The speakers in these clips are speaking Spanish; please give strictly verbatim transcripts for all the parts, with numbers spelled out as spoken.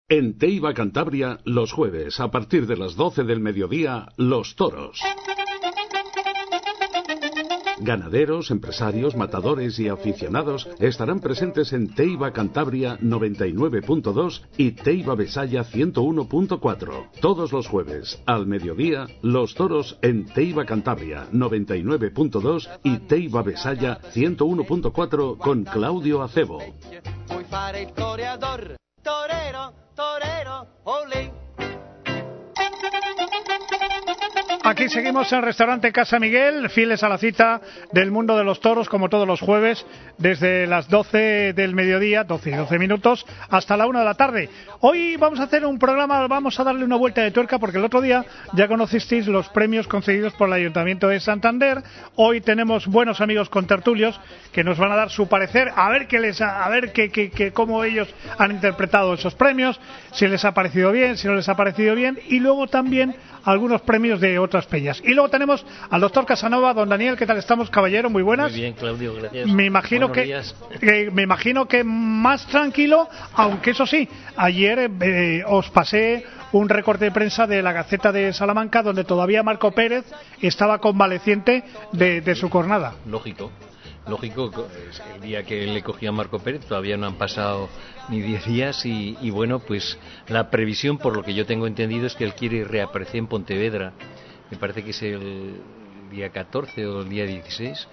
En Teiva Cantabria, los jueves, a partir de las doce del mediodía, Los Toros. Ganaderos, empresarios, matadores y aficionados estarán presentes en Teiva Cantabria noventa y nueve punto dos y Teiva Besaya ciento uno punto cuatro. Todos los jueves, al mediodía, Los Toros en Teiva Cantabria noventa y nueve punto dos y Teiva Besaya ciento uno punto cuatro con Claudio Acebo. Aquí seguimos en el restaurante Casa Miguel, fieles a la cita del mundo de los toros, como todos los jueves, desde las doce del mediodía, doce y doce minutos, hasta la una de la tarde. Hoy vamos a hacer un programa, vamos a darle una vuelta de tuerca, porque el otro día ya conocisteis los premios concedidos por el Ayuntamiento de Santander. Hoy tenemos buenos amigos contertulios que nos van a dar su parecer, a ver qué les ha, a ver qué, qué, qué, cómo ellos han interpretado esos premios, si les ha parecido bien, si no les ha parecido bien, y luego también algunos premios de otras peñas. Y luego tenemos al doctor Casanova. Don Daniel, ¿qué tal estamos, caballero? Muy buenas. Muy bien, Claudio, gracias. Me imagino que, que me imagino que más tranquilo, aunque eso sí, ayer eh, os pasé un recorte de prensa de la Gaceta de Salamanca donde todavía Marco Pérez estaba convaleciente de, de su cornada. Lógico. Lógico, el día que le cogía a Marco Pérez todavía no han pasado ni diez días y, y bueno, pues la previsión, por lo que yo tengo entendido, es que él quiere reaparecer en Pontevedra. Me parece que es el día catorce o el día dieciséis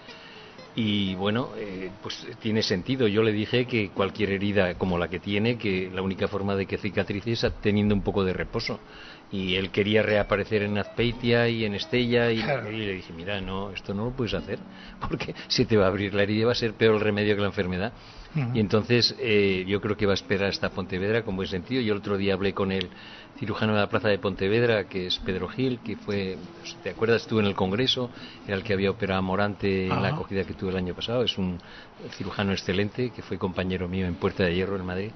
y bueno, eh, pues tiene sentido. Yo le dije que cualquier herida como la que tiene, que la única forma de que cicatrice es teniendo un poco de reposo. Y él quería reaparecer en Azpeitia y en Estella y, claro. Y le dije, mira, no, esto no lo puedes hacer porque si te va a abrir la herida va a ser peor el remedio que la enfermedad. Uh-huh. Y entonces eh, yo creo que va a esperar hasta Pontevedra con buen sentido. Yo el otro día hablé con el cirujano de la plaza de Pontevedra, que es Pedro Gil, que fue, ¿te acuerdas? Estuvo en el Congreso, era el que había operado a Morante en uh-huh. la acogida que tuve el año pasado. Es un cirujano excelente que fue compañero mío en Puerta de Hierro en Madrid.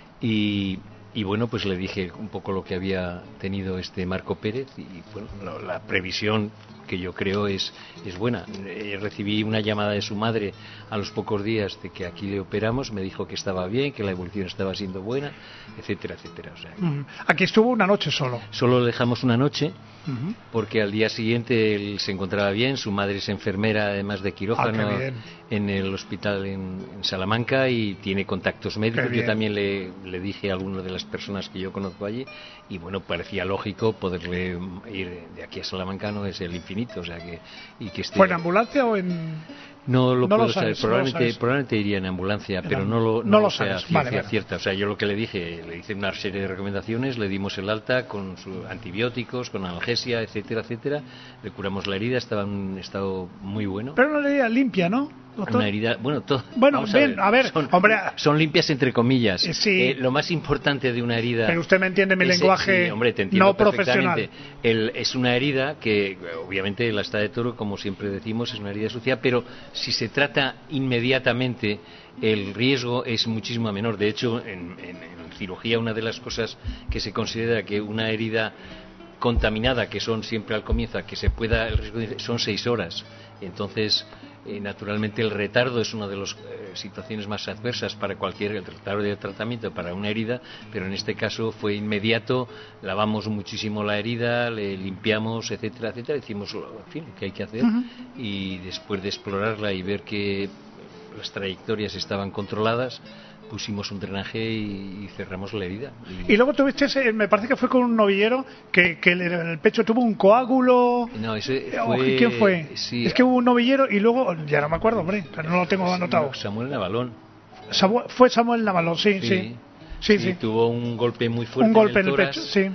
Y Y bueno, pues le dije un poco lo que había tenido este Marco Pérez y bueno, la, la previsión que yo creo es, es buena. Eh, recibí una llamada de su madre a los pocos días de que aquí le operamos, me dijo que estaba bien, que la evolución estaba siendo buena, etcétera, etcétera. O sea, uh-huh. Aquí estuvo una noche solo. Solo le dejamos una noche, uh-huh. porque al día siguiente él se encontraba bien, su madre es enfermera además de quirófano ah, en el hospital en, en Salamanca y tiene contactos médicos. Yo también le, le dije a alguna de las personas que yo conozco allí y bueno, parecía lógico poderle ir de aquí a Salamanca, no es el infinito. O sea que, y que esté... ¿Fue en ambulancia o en...? No lo no puedo lo sabes, saber, probablemente, no probablemente iría en ambulancia, pero no lo, no no lo lo sé a sabes. ciencia Vale, vale. cierta. O sea, yo lo que le dije, le hice una serie de recomendaciones, le dimos el alta con sus antibióticos, con analgesia, etcétera, etcétera. Le curamos la herida, estaba en un estado muy bueno. Pero una herida limpia, ¿no? ¿Doctor? Una herida, bueno, todo. Bueno, bien, a ver, a ver son, hombre, son limpias entre comillas. Sí. Eh, lo más importante de una herida. Pero usted me entiende mi es, lenguaje sí, hombre, te entiendo no profesional. El, es una herida que, obviamente, la esta de toro, como siempre decimos, es una herida sucia, pero si se trata inmediatamente, el riesgo es muchísimo menor. De hecho, en, en, en cirugía, una de las cosas que se considera que una herida contaminada, que son siempre al comienzo, que se pueda, el riesgo son seis horas. Entonces, eh, naturalmente el retardo es una de las eh, situaciones más adversas para cualquier el retardo de tratamiento para una herida, pero en este caso fue inmediato, lavamos muchísimo la herida, le limpiamos, etcétera, etcétera, hicimos en fin, lo que hay que hacer uh-huh. y después de explorarla y ver que las trayectorias estaban controladas, pusimos un drenaje y, y cerramos la herida. Y, y luego tuviste, ese, me parece que fue con un novillero que, que en el pecho tuvo un coágulo. No, ese fue... ¿Quién fue? Sí. Es que hubo un novillero y luego, ya no me acuerdo, hombre, no lo tengo anotado. Samuel Navalón. Samuel, fue Samuel Navalón, sí, sí. Sí. Sí, sí, sí. Tuvo un golpe muy fuerte un golpe en el, en el pecho, sí.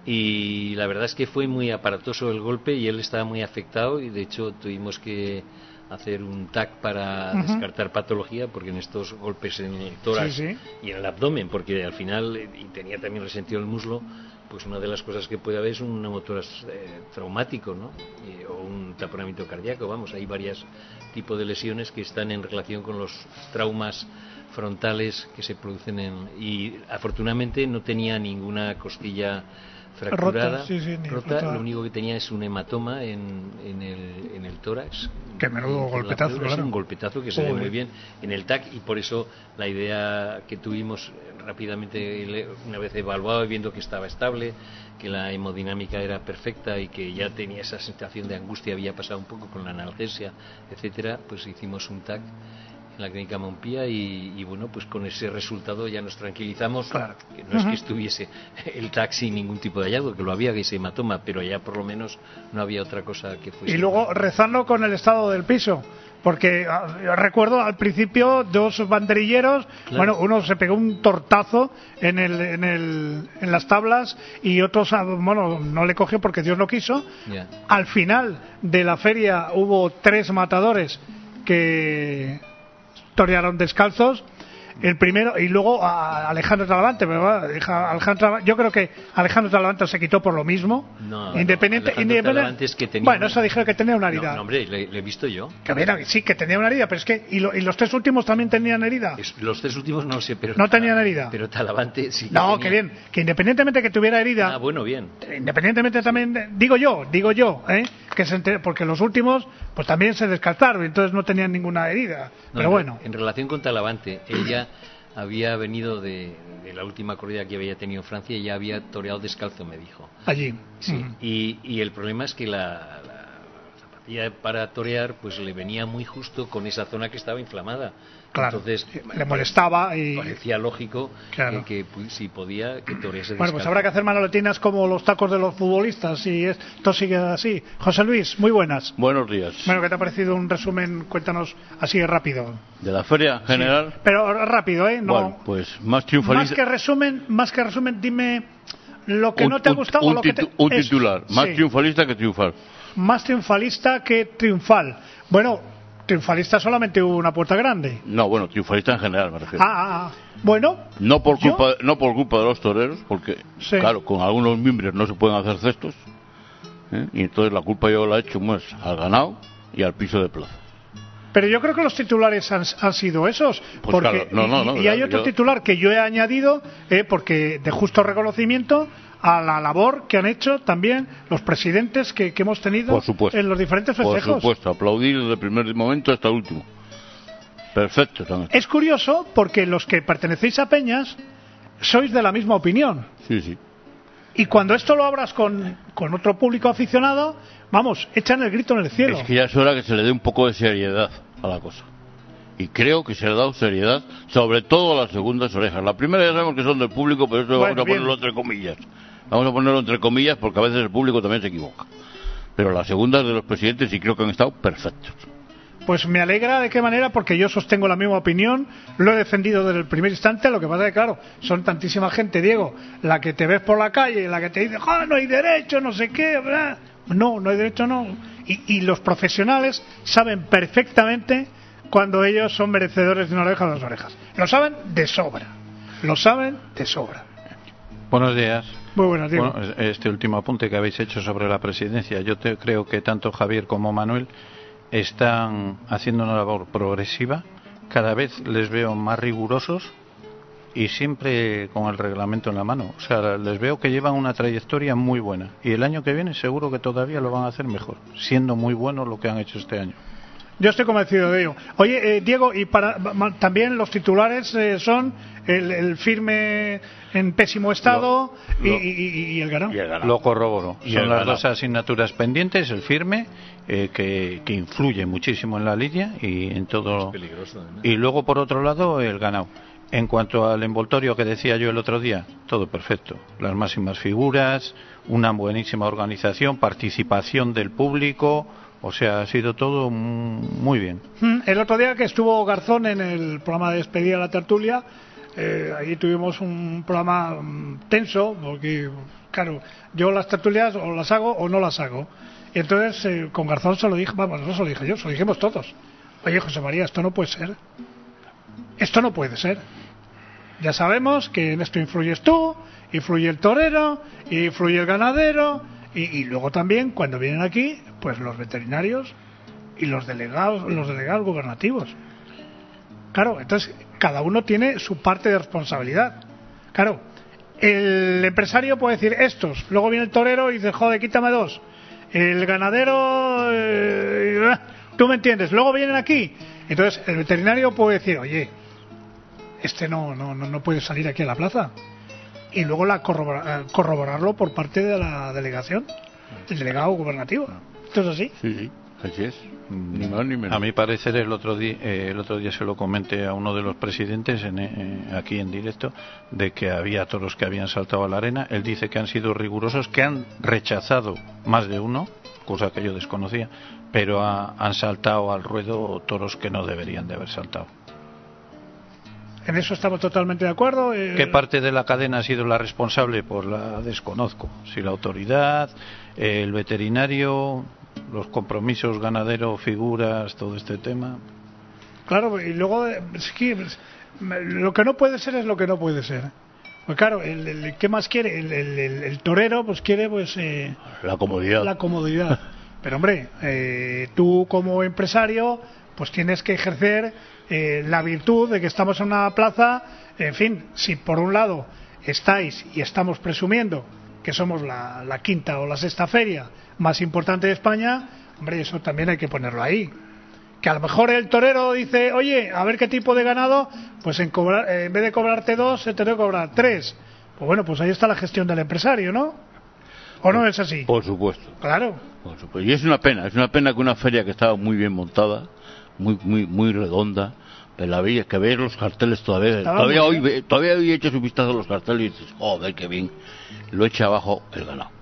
Y la verdad es que fue muy aparatoso el golpe y él estaba muy afectado y de hecho tuvimos que hacer un T A C para uh-huh. descartar patología, porque en estos golpes en el tórax sí, sí. y en el abdomen, porque al final, y tenía también resentido el muslo, pues una de las cosas que puede haber es un neumotórax eh, traumático, ¿no? Y, o un taponamiento cardíaco, vamos, hay varios tipos de lesiones que están en relación con los traumas frontales que se producen en, y afortunadamente no tenía ninguna costilla fracturada, rota, sí, sí, rota, lo único que tenía es un hematoma en, en, el, en el tórax. Qué menudo golpetazo, Es claro. un golpetazo que se Joder. ve muy bien en el T A C, y por eso la idea que tuvimos rápidamente, una vez evaluado y viendo que estaba estable, que la hemodinámica era perfecta y que ya tenía esa sensación de angustia, había pasado un poco con la analgesia, etcétera, pues hicimos un T A C en la clínica Montpia y, y bueno, pues con ese resultado ya nos tranquilizamos. Claro. Que no es que estuviese el T A C sin ningún tipo de hallazgo, que lo había, que ese hematoma, pero ya por lo menos no había otra cosa que fuese. Y luego rezando con el estado del piso, porque ah, recuerdo al principio dos banderilleros, Claro. bueno, uno se pegó un tortazo en el, en el en las tablas y otros, ah, bueno, no le cogió porque Dios no quiso. Ya. Al final de la feria hubo tres matadores que torearon descalzos. El primero, y luego a Alejandro Talavante, ¿verdad? Alejandro, yo creo que Alejandro Talavante se quitó por lo mismo. No, independiente, no, independiente. Talavante es que tenía Bueno, una... eso dijeron que tenía una herida. No, no, hombre, le, le he visto yo. Que mira, sí, que tenía una herida, pero es que. ¿Y, lo, y los tres últimos también tenían herida? Es, los tres últimos no sé, pero... No tenían herida. Pero Talavante sí que No, tenía. que bien. Que independientemente que tuviera herida. Ah, bueno, bien. Independientemente también. Digo yo, digo yo, ¿eh? Que se enter- porque los últimos, pues también se descartaron, entonces no tenían ninguna herida. No, pero en, bueno. En relación con Talavante, ella había venido de, de la última corrida que había tenido en Francia y ya había toreado descalzo, me dijo. Allí. Sí, Mm. y, y el problema es que la, la zapatilla para torear pues le venía muy justo con esa zona que estaba inflamada. Claro. Entonces Le molestaba y. parecía lógico Claro. que, que pues, si podía que torease Bueno, pues descalzo. habrá que hacer manoletinas como los tacos de los futbolistas y esto sigue así. José Luis, muy buenas. Buenos días. Bueno, ¿qué te ha parecido un resumen? Cuéntanos así rápido. De la feria general, Sí, pero rápido, ¿eh? No, bueno, pues más más triunfalista. que resumen, más que resumen, dime lo que un, no te ha un- gustado un o lo que te... titu- un eso, titular, más sí. triunfalista que triunfal. Más triunfalista que triunfal. Bueno, triunfalista solamente hubo una puerta grande. No, bueno, triunfalista en general me refiero. Ah, ah, ah. Bueno, no por ¿yo? culpa, no por culpa de los toreros, porque Sí. claro, con algunos mimbres no se pueden hacer cestos, ¿eh? Y entonces la culpa yo la he hecho más al ganado y al piso de plaza. pero yo creo que los titulares han, han sido esos. Pues porque, claro, no, no, no, y, y hay yo- otro titular que yo he añadido, eh, porque de justo reconocimiento a la labor que han hecho también los presidentes que, que hemos tenido Por supuesto. en los diferentes Por festejos. supuesto, aplaudir desde el primer momento hasta el último. Perfecto también. Es curioso porque los que pertenecéis a Peñas sois de la misma opinión. Sí, sí. Y cuando esto lo abras con, con otro público aficionado, vamos, echan el grito en el cielo. Es que ya es hora que se le dé un poco de seriedad a la cosa. Y creo que se le ha dado seriedad, sobre todo a las segundas orejas. La primera ya sabemos que son del público, pero eso Bueno, vamos a bien. ponerlo entre comillas. Vamos a ponerlo entre comillas porque a veces el público también se equivoca. Pero las segundas de los presidentes sí creo que han estado perfectos. Pues me alegra de qué manera, porque yo sostengo la misma opinión, lo he defendido desde el primer instante. Lo que pasa es que, claro, son tantísima gente, Diego, la que te ves por la calle, la que te dice, ¡ah, no hay derecho, no sé qué! ¿verdad? No, no hay derecho, no. Y, y los profesionales saben perfectamente cuando ellos son merecedores de una oreja o dos orejas. Lo saben de sobra. Lo saben de sobra. Buenos días. Muy buenas, Diego. Bueno, este último apunte que habéis hecho sobre la presidencia, yo te, creo que tanto Javier como Manuel están haciendo una labor progresiva. Cada vez les veo más rigurosos y siempre con el reglamento en la mano. O sea, les veo que llevan una trayectoria muy buena. Y el año que viene seguro que todavía lo van a hacer mejor, siendo muy bueno lo que han hecho este año. Yo estoy convencido de ello. Oye, eh, Diego, y para ma- también los titulares eh, son el, el firme en pésimo estado Lo- y, lo- y- y el ganado. Y el ganado. Lo corroboro. Y Son el las ganado. dos asignaturas pendientes, el firme, eh, que, que influye muchísimo en la lidia y en todo. Es peligroso, además. Y luego, por otro lado, el ganado. En cuanto al envoltorio que decía yo el otro día, todo perfecto. Las máximas figuras, una buenísima organización, participación del público, o sea, ha sido todo muy bien. Mm, El otro día que estuvo Garzón en el programa de despedida de la tertulia, eh, ahí tuvimos un programa mm, tenso, porque, claro, yo las tertulias o las hago o no las hago. Y entonces eh, con Garzón se lo dije, vamos, no se lo dije yo, se lo dijimos todos. Oye, José María, esto no puede ser. Esto no puede ser. Ya sabemos que en esto influyes tú, influye el torero, influye el ganadero, y, y luego también cuando vienen aquí, pues los veterinarios y los delegados, los delegados gubernativos. Claro, entonces cada uno tiene su parte de responsabilidad. Claro, el empresario puede decir estos, luego viene el torero y dice, joder, quítame dos. El ganadero, eh, tú me entiendes, luego vienen aquí. Entonces el veterinario puede decir, oye, este no, no, no, no puede salir aquí a la plaza. Y luego la corrobora, corroborarlo por parte de la delegación, el delegado gubernativo. ¿Esto es así? Sí, sí, así es. Ni más ni menos. A mi parecer, el otro día, eh, el otro día se lo comenté a uno de los presidentes en, eh, aquí en directo, de que había toros que habían saltado a la arena. Él dice que han sido rigurosos, que han rechazado más de uno, cosa que yo desconocía, pero ha, han saltado al ruedo toros que no deberían de haber saltado. En eso estamos totalmente de acuerdo. Eh... ¿Qué parte de la cadena ha sido la responsable? Pues la desconozco. Si la autoridad, el veterinario, los compromisos ganadero, figuras, todo este tema. Claro, y luego es que, lo que no puede ser es lo que no puede ser. Pues claro, el, el ¿qué más quiere? El, el, el, el torero pues quiere pues eh, la comodidad. La comodidad. Pero hombre, eh, tú como empresario pues tienes que ejercer eh, la virtud de que estamos en una plaza. En fin, si por un lado estáis y estamos presumiendo que somos la, la quinta o la sexta feria más importante de España, hombre, eso también hay que ponerlo ahí. Que a lo mejor el torero dice, oye, a ver qué tipo de ganado, pues en, cobrar, eh, en vez de cobrarte dos, se te debe cobrar tres. Pues bueno, pues ahí está la gestión del empresario, ¿no? ¿O no es así? Por supuesto. Claro. Por supuesto. Y es una pena, es una pena que una feria que estaba muy bien montada, muy muy muy redonda, pero la veías, que ves los carteles todavía, estaba todavía hoy ve, todavía hoy echas un vistazo a los carteles y dices, joder, qué bien, lo echa abajo el ganado.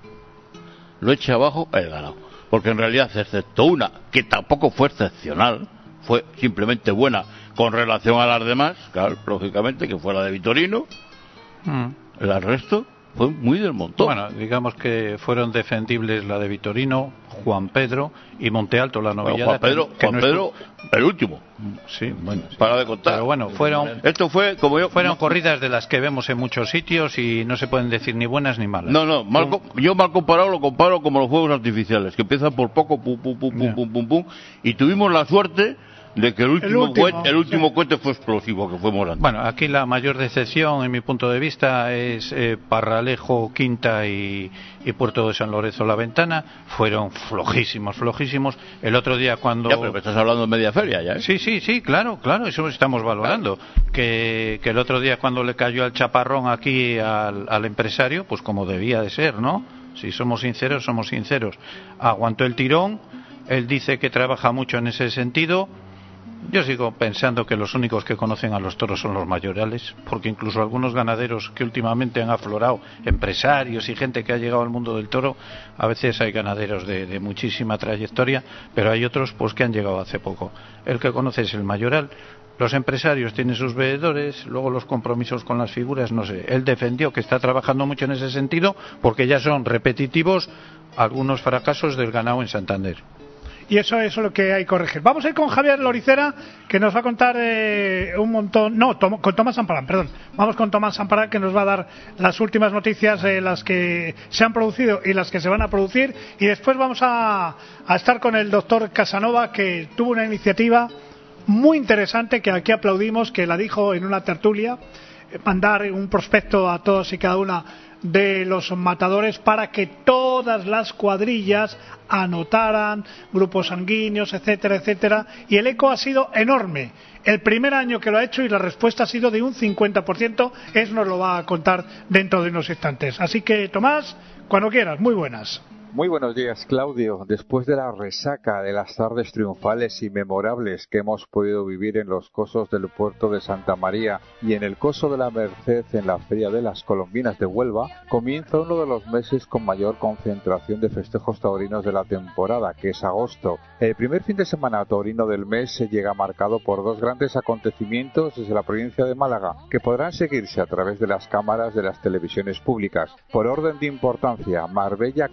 Lo echa abajo el ganado. Porque en realidad, excepto una, que tampoco fue excepcional, fue simplemente buena con relación a las demás, claro, lógicamente, que fue la de Vitorino, mm. el resto fue muy del montón. Bueno, digamos que fueron defendibles la de Vitorino, Juan Pedro y Monte Alto, la novillada. Bueno, Juan Pedro, que Juan no Pedro estuvo... el último. Sí, bueno, sí. Para de contar. Pero bueno, fueron, esto fue, como yo, fueron corridas de las que vemos en muchos sitios y no se pueden decir ni buenas ni malas. No, no, mal, yo mal comparado lo comparo como los fuegos artificiales, que empiezan por poco, pum, pum, pum, pum, pum, pum, pum, y tuvimos la suerte de que el último, el último, cohete, el último sí. cohete fue explosivo, que fue Morante. Bueno, aquí la mayor decepción, en mi punto de vista, es eh, Parralejo, Quinta y, y Puerto de San Lorenzo La Ventana. Fueron flojísimos, flojísimos. El otro día cuando... Ya, pero me estás hablando de media feria ya, ¿eh? Sí, sí, sí, claro, claro, eso estamos valorando. Claro. Que, que el otro día cuando le cayó el chaparrón aquí al, al empresario, pues como debía de ser, ¿no? Si somos sinceros, somos sinceros. Aguantó el tirón, él dice que trabaja mucho en ese sentido. Yo sigo pensando que los únicos que conocen a los toros son los mayorales, porque incluso algunos ganaderos que últimamente han aflorado, empresarios y gente que ha llegado al mundo del toro, a veces hay ganaderos de, de muchísima trayectoria, pero hay otros pues que han llegado hace poco. El que conoce es el mayoral. Los empresarios tienen sus veedores, luego los compromisos con las figuras, no sé. Él defendió que está trabajando mucho en ese sentido, porque ya son repetitivos algunos fracasos del ganado en Santander. Y eso, eso es lo que hay que corregir. Vamos a ir con Javier Loricera, que nos va a contar eh, un montón... No, tom, con Tomás Amparán, perdón. Vamos con Tomás Amparán, que nos va a dar las últimas noticias, eh, las que se han producido y las que se van a producir. Y después vamos a, a estar con el doctor Casanova, que tuvo una iniciativa muy interesante, que aquí aplaudimos, que la dijo en una tertulia, eh, mandar un prospecto a todos y cada una de los matadores para que todas las cuadrillas anotaran grupos sanguíneos, etcétera, etcétera, y el eco ha sido enorme. El primer año que lo ha hecho y la respuesta ha sido de un cincuenta por ciento, eso nos lo va a contar dentro de unos instantes. Así que, Tomás, cuando quieras, muy buenas. Muy buenos días, Claudio. Después de la resaca de las tardes triunfales y memorables que hemos podido vivir en los cosos del puerto de Santa María y en el coso de la Merced en la Feria de las Colombinas de Huelva, comienza uno de los meses con mayor concentración de festejos taurinos de la temporada, que es agosto. El primer fin de semana taurino del mes se llega marcado por dos grandes acontecimientos desde la provincia de Málaga, que podrán seguirse a través de las cámaras de las televisiones públicas. Por orden de importancia, Marbella acogerá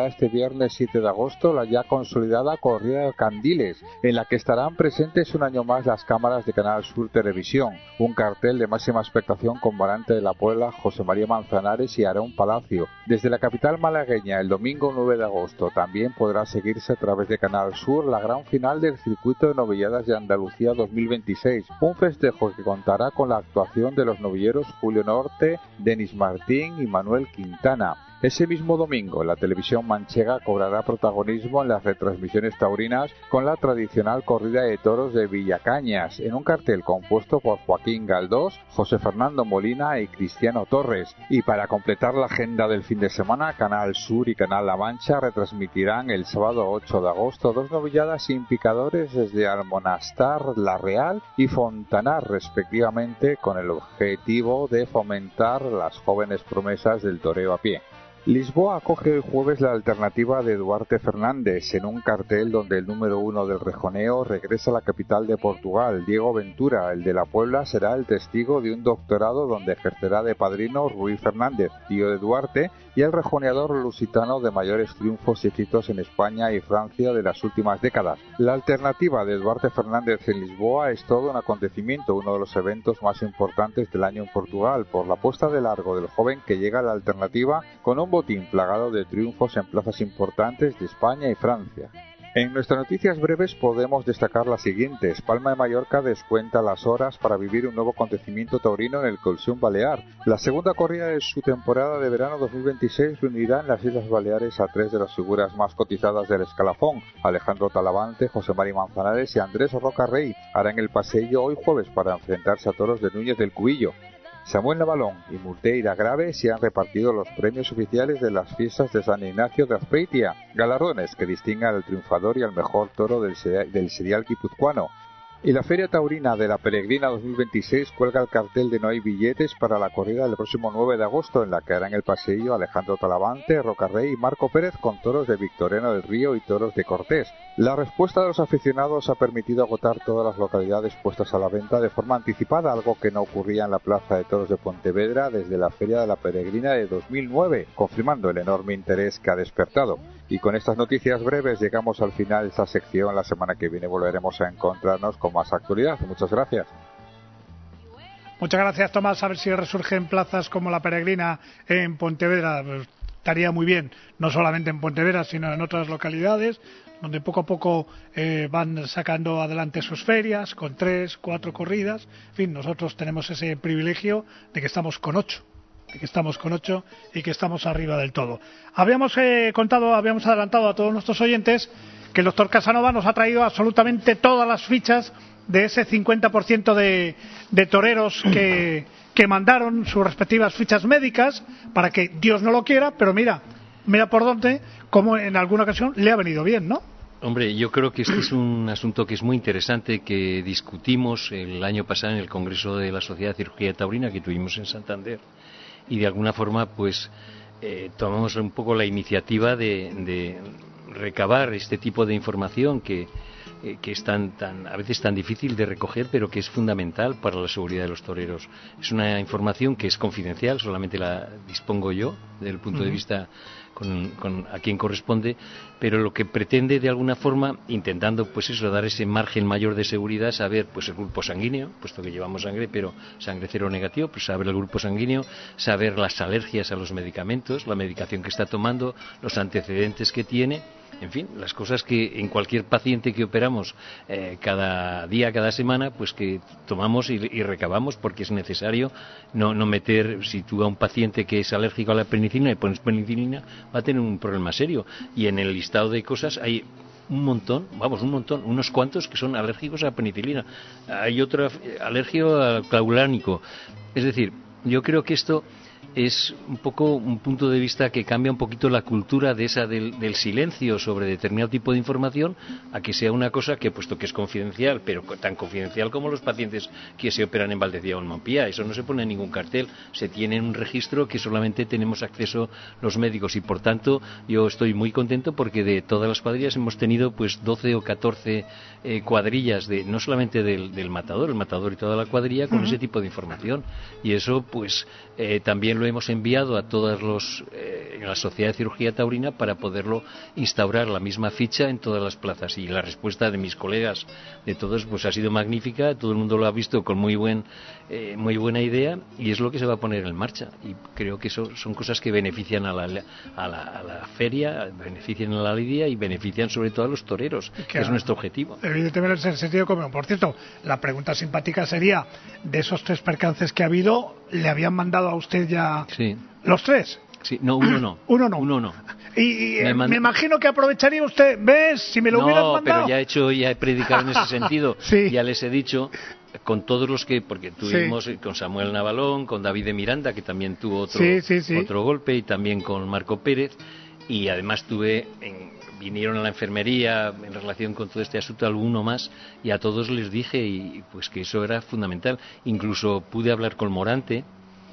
este viernes siete de agosto la ya consolidada corrida de Candiles, en la que estarán presentes un año más las cámaras de Canal Sur Televisión. Un cartel de máxima expectación con Varante de la Puebla, José María Manzanares y Aarón Palacio. Desde la capital malagueña, el domingo nueve de agosto, también podrá seguirse a través de Canal Sur la gran final del Circuito de Novilladas de Andalucía dos mil veintiséis, un festejo que contará con la actuación de los novilleros Julio Norte, Denis Martín y Manuel Quintana. Ese mismo domingo, la televisión manchega cobrará protagonismo en las retransmisiones taurinas con la tradicional corrida de toros de Villacañas, en un cartel compuesto por Joaquín Galdós, José Fernando Molina y Cristiano Torres. Y para completar la agenda del fin de semana, Canal Sur y Canal La Mancha retransmitirán el sábado ocho de agosto dos novilladas sin picadores desde Almonastar, La Real y Fontanar, respectivamente, con el objetivo de fomentar las jóvenes promesas del toreo a pie. Lisboa acoge el jueves la alternativa de Duarte Fernández en un cartel donde el número uno del rejoneo regresa a la capital de Portugal. Diego Ventura, el de la Puebla, será el testigo de un doctorado donde ejercerá de padrino Ruy Fernández, tío de Duarte, y el rejoneador lusitano de mayores triunfos y éxitos en España y Francia de las últimas décadas. La alternativa de Duarte Fernández en Lisboa es todo un acontecimiento, uno de los eventos más importantes del año en Portugal, por la puesta de largo del joven que llega a la alternativa con un botín plagado de triunfos en plazas importantes de España y Francia. En nuestras noticias breves podemos destacar las siguientes. Palma de Mallorca descuenta las horas para vivir un nuevo acontecimiento taurino en el Coliseum Balear. La segunda corrida de su temporada de verano dos mil veintiséis reunirá en las Islas Baleares a tres de las figuras más cotizadas del escalafón: Alejandro Talavante, José María Manzanares y Andrés Roca Rey. Harán el paseillo hoy jueves para enfrentarse a toros de Núñez del Cubillo. Samuel Navalón y Murteira Grave se han repartido los premios oficiales de las fiestas de San Ignacio de Azpeitia, galardones que distingan al triunfador y al mejor toro del, del serial guipuzcoano. Y la Feria Taurina de la Peregrina dos mil veintiséis cuelga el cartel de no hay billetes para la corrida del próximo nueve de agosto, en la que harán el paseillo Alejandro Talavante, Roca Rey y Marco Pérez con toros de Victoriano del Río y toros de Cortés. La respuesta de los aficionados ha permitido agotar todas las localidades puestas a la venta de forma anticipada, algo que no ocurría en la Plaza de Toros de Pontevedra desde la Feria de la Peregrina de dos mil nueve, confirmando el enorme interés que ha despertado. Y con estas noticias breves llegamos al final de esta sección. La semana que viene volveremos a encontrarnos con más actualidad. Muchas gracias. Muchas gracias, Tomás. A ver si resurgen plazas como la Peregrina en Pontevedra. Pues estaría muy bien, no solamente en Pontevedra, sino en otras localidades, donde poco a poco eh, van sacando adelante sus ferias, con tres, cuatro corridas. En fin, nosotros tenemos ese privilegio de que estamos con ocho. que estamos con ocho y que estamos arriba del todo. Habíamos eh, contado, habíamos adelantado a todos nuestros oyentes que el doctor Casanova nos ha traído absolutamente todas las fichas de ese cincuenta por ciento de, de toreros que, que mandaron sus respectivas fichas médicas para que Dios no lo quiera, pero mira, mira por dónde, como en alguna ocasión le ha venido bien, ¿no? Hombre, yo creo que este es un asunto que es muy interesante, que discutimos el año pasado en el Congreso de la Sociedad de Cirugía Taurina que tuvimos en Santander. Y de alguna forma pues eh, tomamos un poco la iniciativa de, de recabar este tipo de información que, eh, que es tan, tan, a veces tan difícil de recoger, pero que es fundamental para la seguridad de los toreros. Es una información que es confidencial, solamente la dispongo yo desde el punto uh-huh. de vista con, con a quien corresponde, pero lo que pretende de alguna forma, intentando pues eso, dar ese margen mayor de seguridad, saber pues el grupo sanguíneo, puesto que llevamos sangre, pero sangre cero negativo, pues saber el grupo sanguíneo, saber las alergias a los medicamentos, la medicación que está tomando, los antecedentes que tiene, en fin, las cosas que en cualquier paciente que operamos eh, cada día, cada semana, pues que tomamos y, y recabamos, porque es necesario no, no meter, si tú a un paciente que es alérgico a la penicilina y pones penicilina, va a tener un problema serio. Y en el listado de cosas hay un montón, vamos, un montón, unos cuantos que son alérgicos a la penicilina. Hay otro alergio al clavulánico. Es decir, yo creo que esto es un poco un punto de vista que cambia un poquito la cultura de esa del, del silencio sobre determinado tipo de información, a que sea una cosa que, puesto que es confidencial, pero tan confidencial como los pacientes que se operan en Valdecía o en Montpía, eso no se pone en ningún cartel, se tiene en un registro que solamente tenemos acceso los médicos, y por tanto yo estoy muy contento porque de todas las cuadrillas hemos tenido pues doce o catorce eh, cuadrillas, de no solamente del, del matador, el matador y toda la cuadrilla con uh-huh. ese tipo de información, y eso pues eh, también lo hemos enviado a todos los eh, en la Sociedad de Cirugía Taurina para poderlo instaurar la misma ficha en todas las plazas. Y la respuesta de mis colegas, de todos, pues ha sido magnífica. Todo el mundo lo ha visto con muy buen eh, muy buena idea, y es lo que se va a poner en marcha. Y creo que eso son cosas que benefician a la, a la, a la feria, benefician a la lidia y benefician sobre todo a los toreros, que, que es nuestro objetivo. Evidentemente es el sentido común. Por cierto, la pregunta simpática sería, de esos tres percances que ha habido, ¿le habían mandado a usted ya sí. los tres? Sí, no, uno no. Uno no. Uno no. Y, y me, me imagino que aprovecharía usted, ¿ves? Si me lo no, hubieras mandado. No, pero ya he hecho, ya he predicado en ese sentido. Sí. Ya les he dicho, con todos los que, porque tuvimos sí. con Samuel Navalón, con David de Miranda, que también tuvo otro, sí, sí, sí. otro golpe, y también con Marco Pérez, y además tuve, en, vinieron a la enfermería en relación con todo este asunto alguno más, y a todos les dije y pues que eso era fundamental. Incluso pude hablar con Morante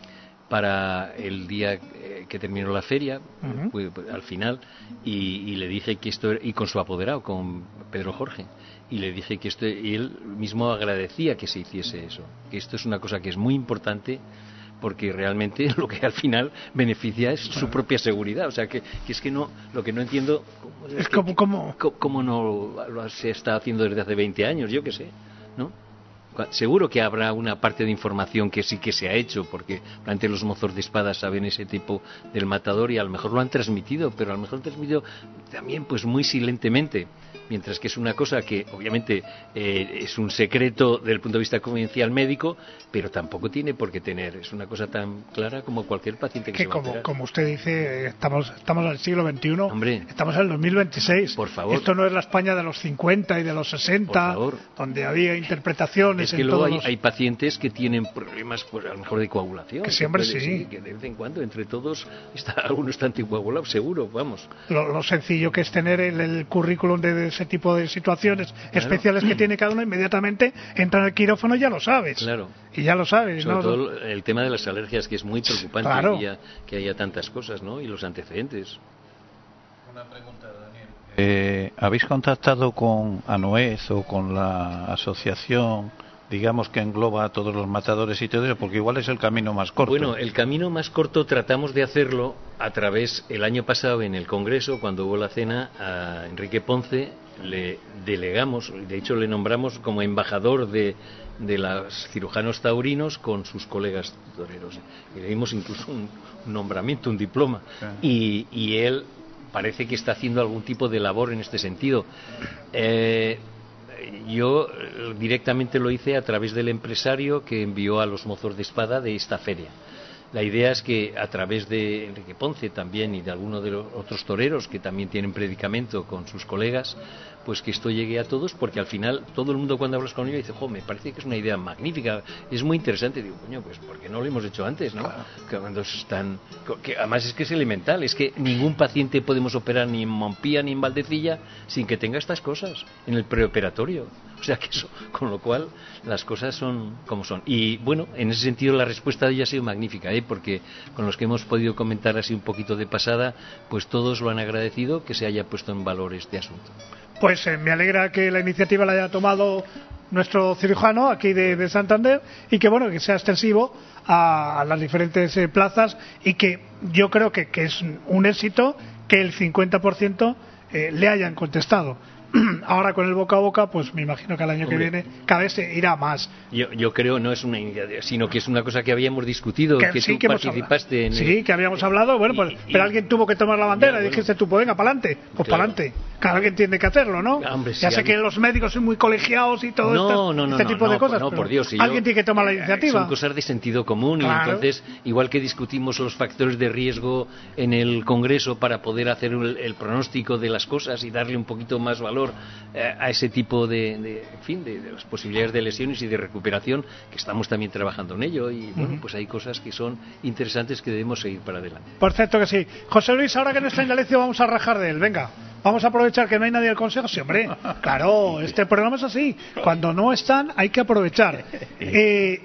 para el día que terminó la feria, uh-huh. pues, pues, al final, y, y le dije que esto, y con su apoderado, con Pedro Jorge, y le dije que esto, y él mismo agradecía que se hiciese eso, que esto es una cosa que es muy importante, porque realmente lo que al final beneficia es su propia seguridad. O sea, que, que es que no, lo que no entiendo es, es como, que, como... cómo no lo se está haciendo desde hace veinte años, yo qué sé, ¿no? Seguro que habrá una parte de información que sí que se ha hecho, porque antes los mozos de espada saben ese tipo del matador y a lo mejor lo han transmitido, pero a lo mejor lo han transmitido también pues muy silentemente, mientras que es una cosa que obviamente eh, es un secreto desde el punto de vista confidencial médico, pero tampoco tiene por qué tener, es una cosa tan clara como cualquier paciente que, que se va como, a enterar. Como usted dice, estamos estamos en el siglo veintiuno, Hombre, estamos en el dos mil veintiséis. Por favor. Esto no es la España de los cincuenta y de los sesenta, donde había interpretaciones. Es que en luego todos hay, los... hay pacientes que tienen problemas, pues a lo mejor de coagulación. Que siempre puede, sí. sí. Que de vez en cuando, entre todos, está, alguno está anticoagulado, seguro, vamos. Lo, lo sencillo que es tener el, el currículum de, de ese tipo de situaciones claro. especiales que tiene cada uno, inmediatamente entra en el quirófano y ya lo sabes. Claro. Y ya lo sabes. Sobre ¿no? todo el tema de las alergias, que es muy preocupante claro. que, haya, que haya tantas cosas, ¿no? Y los antecedentes. Una pregunta, Daniel. Eh, ¿Habéis contactado con ANOEZ o con la asociación, digamos, que engloba a todos los matadores y todo eso? Porque igual es el camino más corto. Bueno, el camino más corto tratamos de hacerlo a través, el año pasado en el Congreso, cuando hubo la cena, a Enrique Ponce le delegamos, de hecho le nombramos como embajador de, de los cirujanos taurinos con sus colegas toreros. Y le dimos incluso un, un nombramiento, un diploma. Sí. Y, y él parece que está haciendo algún tipo de labor en este sentido. Eh, yo directamente lo hice a través del empresario que envió a los mozos de espada de esta feria. La idea es que a través de Enrique Ponce también y de algunos de los otros toreros que también tienen predicamento con sus colegas, pues que esto llegue a todos, porque al final todo el mundo cuando hablas con ellos dice, jo, me parece que es una idea magnífica, es muy interesante. Digo, coño, pues ¿por qué no lo hemos hecho antes, no? Claro. Que cuando están, que además es que es elemental, es que ningún paciente podemos operar ni en Montpía ni en Valdecilla sin que tenga estas cosas en el preoperatorio. O sea que eso, con lo cual las cosas son como son. Y bueno, en ese sentido la respuesta de ella ha sido magnífica, ¿eh? Porque con los que hemos podido comentar así un poquito de pasada, pues todos lo han agradecido que se haya puesto en valor este asunto. Pues eh, me alegra que la iniciativa la haya tomado nuestro cirujano aquí de, de Santander y que bueno que sea extensivo a, a las diferentes eh, plazas y que yo creo que, que es un éxito que el cincuenta por ciento eh, le hayan contestado. Ahora con el boca a boca, pues me imagino que al año Hombre. que viene cada vez se irá más. Yo, yo creo no es una iniciativa, sino que es una cosa que habíamos discutido, que, que sí, tú que participaste en Sí, el... que habíamos hablado, bueno, pues, y, y, pero alguien tuvo que tomar la bandera ya, y dijiste bueno. tú, pues venga, para adelante, pues claro. para adelante. Cada alguien tiene que hacerlo, ¿no? Hombre, ya sí, sé alguien... que los médicos son muy colegiados y todo no, esto, no, no, este no, tipo no, de cosas. No, por Dios, si alguien yo, tiene que tomar la iniciativa. Son cosas de sentido común claro. y entonces, igual que discutimos los factores de riesgo en el Congreso para poder hacer el, el pronóstico de las cosas y darle un poquito más valor eh, a ese tipo de, de en fin, de, de las posibilidades de lesiones y de recuperación, que estamos también trabajando en ello y bueno, uh-huh. pues hay cosas que son interesantes que debemos seguir para adelante. Por cierto que sí. José Luis, ahora que no está en Galicia vamos a rajar de él, venga. Vamos a aprovechar que no hay nadie del Consejo. Sí, hombre, claro, este programa es así. Cuando no están, hay que aprovechar. Eh,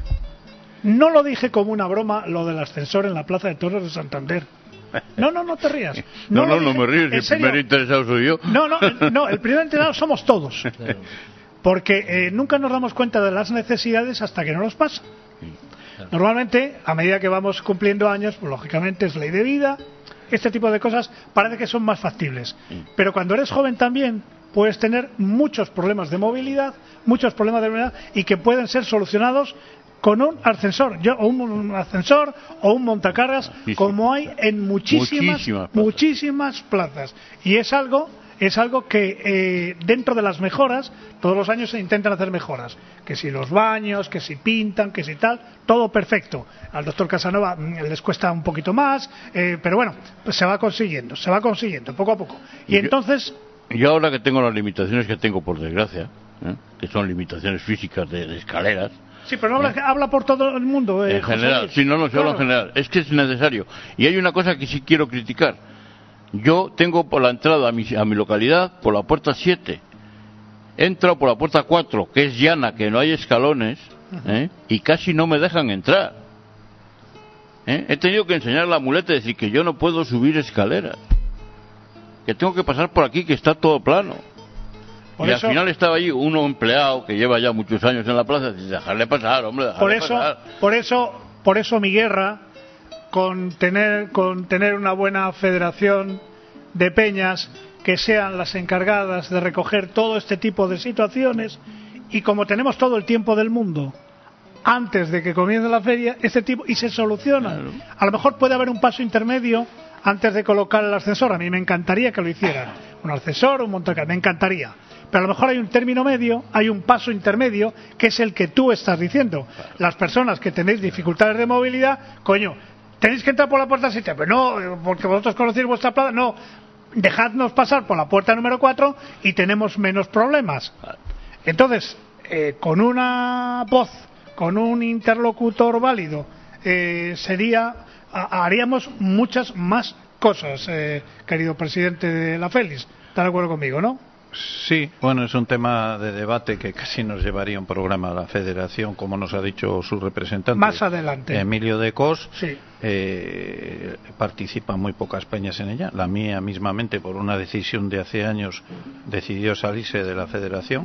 no lo dije como una broma, lo del ascensor en la Plaza de Toros de Santander. No, no, no te rías. No, no, no, no me ríes, el primer interesado soy yo. No, no, no, el primer interesado somos todos. Porque eh, nunca nos damos cuenta de las necesidades hasta que no nos pasa. Normalmente, a medida que vamos cumpliendo años, pues lógicamente es ley de vida, este tipo de cosas parece que son más factibles. Pero cuando eres joven también puedes tener muchos problemas de movilidad, muchos problemas de movilidad y que pueden ser solucionados con un ascensor, yo, o un, un ascensor o un montacargas, sí, sí. como hay en muchísimas, muchísimas plazas. muchísimas plazas. Y es algo, es algo que eh, dentro de las mejoras, todos los años se intentan hacer mejoras. Que si los baños, que si pintan, que si tal, todo perfecto. Al doctor Casanova les cuesta un poquito más, eh, pero bueno, pues se va consiguiendo, se va consiguiendo, poco a poco. Y, y entonces... Yo, yo ahora que tengo las limitaciones que tengo, por desgracia, ¿eh? que son limitaciones físicas de, de escaleras. Sí, pero no habla, ¿Eh? habla por todo el mundo. Eh, en general, sí, no, no, se claro. habla en general. Es que es necesario. Y hay una cosa que sí quiero criticar. Yo tengo por la entrada a mi, a mi localidad, por la puerta siete. He entrado por la puerta cuatro, que es llana, que no hay escalones, ¿eh? y casi no me dejan entrar. ¿Eh? He tenido que enseñar la muleta y decir que yo no puedo subir escaleras. Que tengo que pasar por aquí, que está todo plano. Por y eso, al final estaba allí uno empleado que lleva ya muchos años en la plaza y dice, dejarle pasar, hombre, dejarle por eso, pasar. Por eso, por eso mi guerra con tener, con tener una buena federación de peñas que sean las encargadas de recoger todo este tipo de situaciones, y como tenemos todo el tiempo del mundo antes de que comience la feria, este tipo y se soluciona. Claro. A lo mejor puede haber un paso intermedio antes de colocar el ascensor. A mí me encantaría que lo hicieran. Un ascensor, un montacargas, me encantaría. Pero a lo mejor hay un término medio, hay un paso intermedio, que es el que tú estás diciendo. Las personas que tenéis dificultades de movilidad, coño, tenéis que entrar por la puerta siete, pero no, porque vosotros conocéis vuestra plaza, no, dejadnos pasar por la puerta número cuatro y tenemos menos problemas. Entonces, eh, con una voz, con un interlocutor válido, eh, sería, a, haríamos muchas más cosas, eh, querido presidente de la Félix. ¿Estás de acuerdo conmigo, no? Sí, bueno, es un tema de debate que casi nos llevaría un programa a la Federación, como nos ha dicho su representante. Más adelante. Emilio de Cos. Sí. Eh, participan muy pocas peñas en ella. La mía, mismamente, por una decisión de hace años, decidió salirse de la Federación.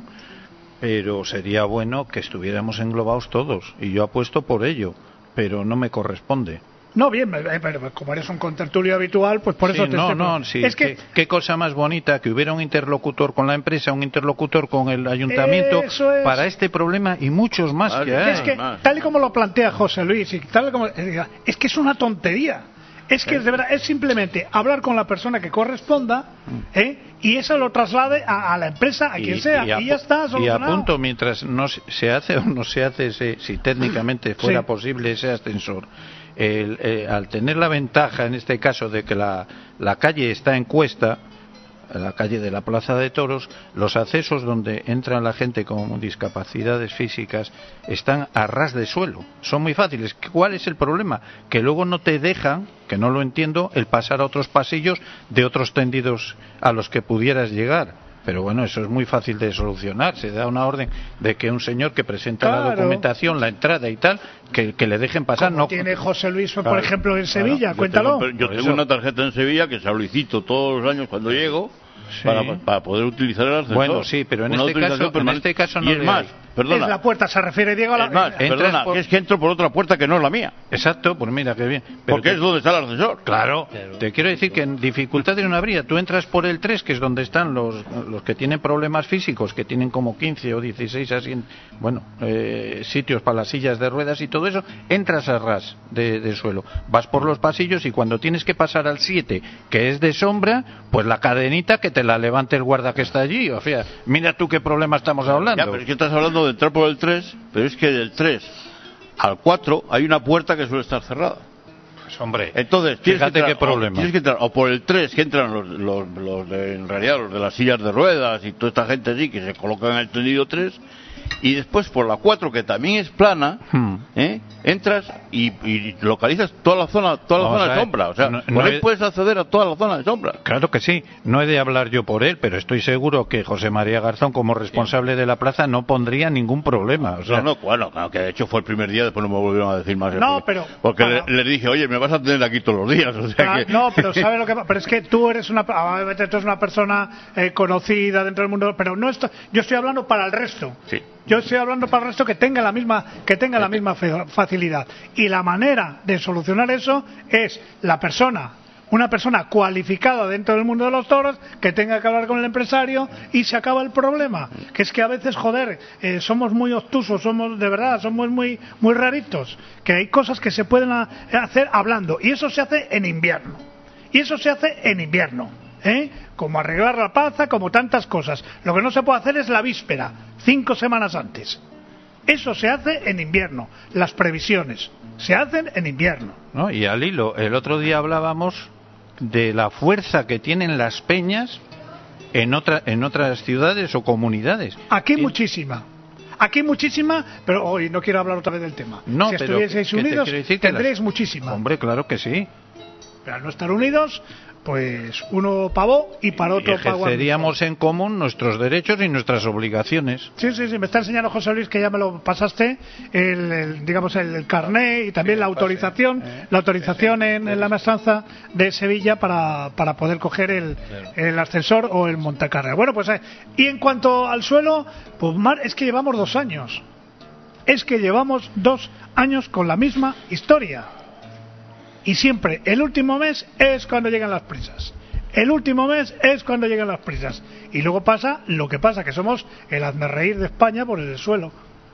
Pero sería bueno que estuviéramos englobados todos. Y yo apuesto por ello, pero no me corresponde. No, bien, pero como eres un contertulio habitual, pues por sí, eso te no, estoy... no, sí, es que... ¿Qué, qué cosa más bonita que hubiera un interlocutor con la empresa, un interlocutor con el ayuntamiento es... para este problema y muchos más vale, que hay. Es que, tal y como lo plantea José Luis, y tal y como, es que es una tontería. Es que es de verdad, es simplemente hablar con la persona que corresponda, ¿eh? y eso lo traslade a, a la empresa, a quien y, sea, y, a, y ya está solucionado. Y a punto, mientras no se hace o no se hace, ese, si técnicamente fuera sí. posible ese ascensor, el, eh, al tener la ventaja en este caso de que la, la calle está en cuesta, la calle de la Plaza de Toros, los accesos donde entra la gente con discapacidades físicas están a ras de suelo, son muy fáciles. ¿Cuál es el problema? Que luego no te dejan, que no lo entiendo, el pasar a otros pasillos de otros tendidos a los que pudieras llegar. Pero bueno, eso es muy fácil de solucionar. Se da una orden de que un señor que presenta claro. la documentación, la entrada y tal, que, que le dejen pasar. Como no tiene José Luis, por claro, ejemplo, en Sevilla, claro. cuéntalo. Yo tengo, yo tengo una tarjeta en Sevilla que solicito todos los años cuando llego sí. para, para poder utilizar el ascensor. Bueno, sí, pero en, este caso, en este caso no y es más, perdona. Es la puerta, se refiere Diego a la... Es más, perdona, por... que es que entro por otra puerta que no es la mía. Exacto, pues mira, qué bien. Pero Porque te... es donde está el ascensor. Claro, claro, te quiero decir que en dificultades no habría. Tú entras por el tres, que es donde están los, los que tienen problemas físicos, que tienen como quince o dieciséis así, bueno, eh, sitios para las sillas de ruedas y todo eso, entras a ras de, de suelo. Vas por los pasillos y cuando tienes que pasar al siete, que es de sombra, pues la cadenita que te la levante el guarda que está allí. O sea, mira tú qué problema estamos hablando. Ya, pero es que estás hablando de entrar por el tres, pero es que del tres al cuatro hay una puerta que suele estar cerrada. Pues hombre, entonces tienes fíjate que entrar, qué problema. O, tienes que entrar, o por el tres que entran los, los, los de, en realidad los de las sillas de ruedas y toda esta gente así que se colocan en el tendido tres, y después por la cuatro que también es plana, hmm. ¿eh? entras y, y localizas toda la zona, toda la zona de sombra. O sea, no, por no ahí he... puedes acceder a toda la zona de sombra. Claro que sí. No he de hablar yo por él, pero estoy seguro que José María Garzón, como responsable sí. de la plaza, no pondría ningún problema. O sea... No, no, bueno, claro, que de hecho fue el primer día, después no me volvieron a decir más. No, pero... Porque para... le, le dije, oye, me vas a tener aquí todos los días. O sea ah, que... No, pero ¿sabes lo que pasa? Pero es que tú eres una, tú eres una persona eh, conocida dentro del mundo, pero no esto, yo estoy hablando para el resto. Sí. Yo estoy hablando para el resto que tenga la misma que tenga la misma facilidad. Y la manera de solucionar eso es la persona una persona cualificada dentro del mundo de los toros que tenga que hablar con el empresario y se acaba el problema. Que es que a veces, joder, eh, somos muy obtusos, somos de verdad, somos muy muy raritos, que hay cosas que se pueden a, hacer hablando, y eso se hace en invierno. Y eso se hace en invierno, ¿eh? Como arreglar la plaza, como tantas cosas. Lo que no se puede hacer es la víspera, cinco semanas antes. Eso se hace en invierno. Las previsiones se hacen en invierno. ¿No? Y al hilo, el otro día hablábamos de la fuerza que tienen las peñas en, otra, en otras ciudades o comunidades. Aquí y... muchísima. Aquí muchísima, pero hoy no quiero hablar otra vez del tema. No, si pero estuvieseis unidos, tendréis las... muchísima. Hombre, claro que sí. Pero al no estar unidos, pues uno pavó y para otro pagó. Ejerceríamos en común nuestros derechos y nuestras obligaciones. Sí, sí, sí. Me está enseñando José Luis, que ya me lo pasaste, el, el digamos el, el carné y también sí, la autorización, pase, la autorización eh, en, en la maestranza de Sevilla para, para poder coger el, el ascensor o el montacarga. Bueno, pues eh, y en cuanto al suelo, pues mar, es que llevamos dos años. Es que llevamos dos años con la misma historia. Y siempre, el último mes es cuando llegan las prisas. El último mes es cuando llegan las prisas. Y luego pasa lo que pasa, que somos el hazmerreír de España por el suelo.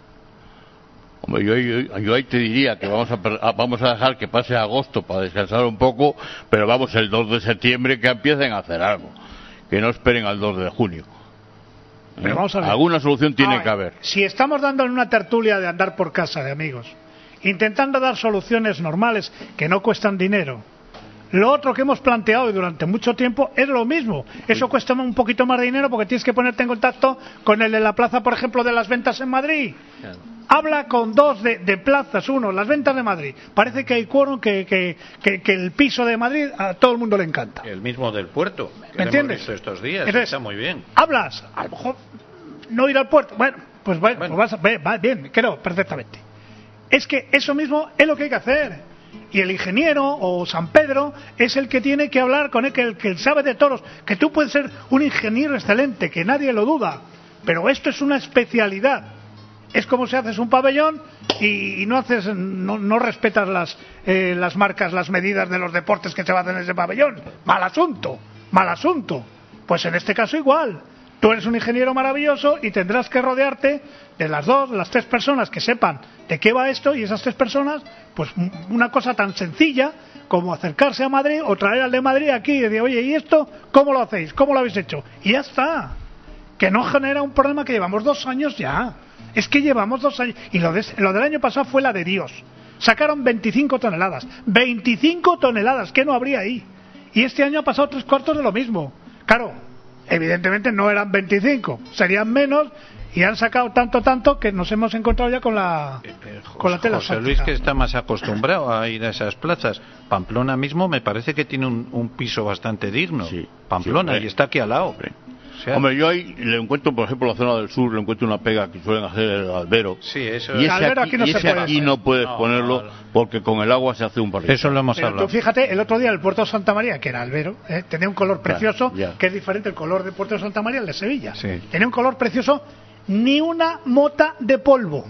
Hombre, yo, yo, yo ahí te diría que vamos a, vamos a dejar que pase agosto para descansar un poco, pero vamos el dos de septiembre que empiecen a hacer algo. Que no esperen al dos de junio. ¿Eh? Pero vamos a ver. Alguna solución tiene ver, que haber. Si estamos dando en una tertulia de andar por casa de amigos, intentando dar soluciones normales que no cuestan dinero. Lo otro que hemos planteado y durante mucho tiempo es lo mismo. Eso cuesta un poquito más de dinero porque tienes que ponerte en contacto con el de la plaza, por ejemplo, de las ventas en Madrid. Claro. Habla con dos de, de plazas, uno, las ventas de Madrid. Parece que hay quórum, que, que, que, que el piso de Madrid a todo el mundo le encanta. El mismo del puerto. ¿Me entiendes? Hemos visto estos días. Entonces, está muy bien. Hablas, a lo mejor no ir al puerto. Bueno, pues, bueno, bueno. pues vas, va bien, creo, perfectamente. Es que eso mismo es lo que hay que hacer. Y el ingeniero o San Pedro es el que tiene que hablar con el que, el que sabe de toros. Que tú puedes ser un ingeniero excelente, que nadie lo duda. Pero esto es una especialidad. Es como si haces un pabellón y, y no haces, no, no respetas las, eh, las marcas, las medidas de los deportes que se hacen en ese pabellón. Mal asunto, mal asunto. Pues en este caso igual. Tú eres un ingeniero maravilloso y tendrás que rodearte de las dos, de las tres personas que sepan de qué va esto, y esas tres personas, pues una cosa tan sencilla como acercarse a Madrid o traer al de Madrid aquí y decir, oye, ¿y esto cómo lo hacéis? ¿Cómo lo habéis hecho? Y ya está. Que no genera un problema que llevamos dos años ya. Es que llevamos dos años. Y lo, de, lo del año pasado fue la de Dios. Sacaron veinticinco toneladas. veinticinco toneladas. ¿Qué no habría ahí? Y este año ha pasado tres cuartos de lo mismo. Claro. Evidentemente no eran veinticinco, serían menos, y han sacado tanto, tanto que nos hemos encontrado ya con la, eh, eh, con la tela. José Luis, que está más acostumbrado a ir a esas plazas. Pamplona mismo me parece que tiene un, un piso bastante digno. Sí, Pamplona, sí, y está aquí al lado. Sí. O sea, hombre, yo ahí le encuentro, por ejemplo, en la zona del sur, le encuentro una pega que suelen hacer el albero. Sí, eso y es. ese aquí, aquí no, y se ese puede aquí no puedes no, ponerlo no, no. porque con el agua se hace un barril. Eso lo hemos Pero hablado. Tú fíjate, el otro día el puerto de Santa María, que era albero, ¿eh? tenía un color precioso, ya, ya. que es diferente el color del puerto de Santa María al de Sevilla. Sí. Tenía un color precioso, ni una mota de polvo.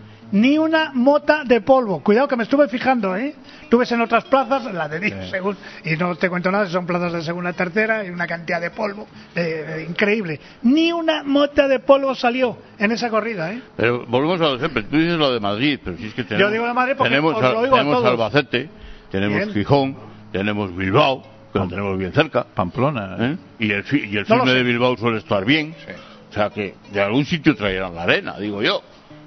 Ni una mota de polvo. Cuidado que me estuve fijando, ¿eh? Tú ves en otras plazas, la de Dios, sí. según, y no te cuento nada, son plazas de segunda, tercera, y una cantidad de polvo de, de, increíble. Ni una mota de polvo salió en esa corrida, ¿eh? Pero volvemos a lo de siempre. Tú dices lo de Madrid, pero si es que tenemos, yo digo de Madrid porque tenemos, os lo digo tenemos a todos. Albacete, tenemos bien. Gijón, tenemos Bilbao, que lo tenemos bien cerca, Pamplona, ¿eh? y el, y el filme no de Bilbao suele estar bien, sí. O sea que de algún sitio traerán la arena, digo yo.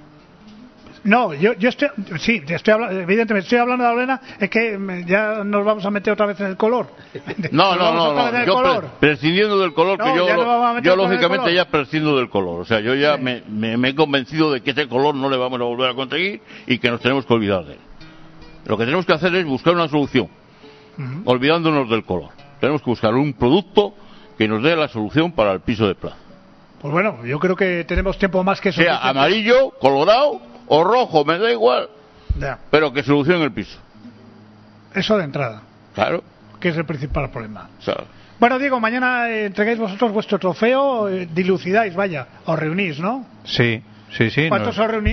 No, yo, yo estoy, sí, estoy hablando, evidentemente estoy hablando de la arena, es que ya nos vamos a meter otra vez en el color. No, no, no, no, yo pre, prescindiendo del color, no, que yo, lo, yo lógicamente ya prescindo del color, o sea, yo ya sí. me, me, me he convencido de que ese color no le vamos a volver a conseguir y que nos tenemos que olvidar de él. Lo que tenemos que hacer es buscar una solución, uh-huh. olvidándonos del color. Tenemos que buscar un producto que nos dé la solución para el piso de plaza. Pues bueno, yo creo que tenemos tiempo más que eso. Sea amarillo, colorado o rojo, me da igual, ya. Pero que solucione el piso. Eso de entrada. Claro. Que es el principal problema. Claro. Bueno, Diego, mañana eh, entregáis vosotros vuestro trofeo, eh, dilucidáis, vaya, os reunís, ¿no? Sí, sí, sí. ¿Cuántos nos... os reunís?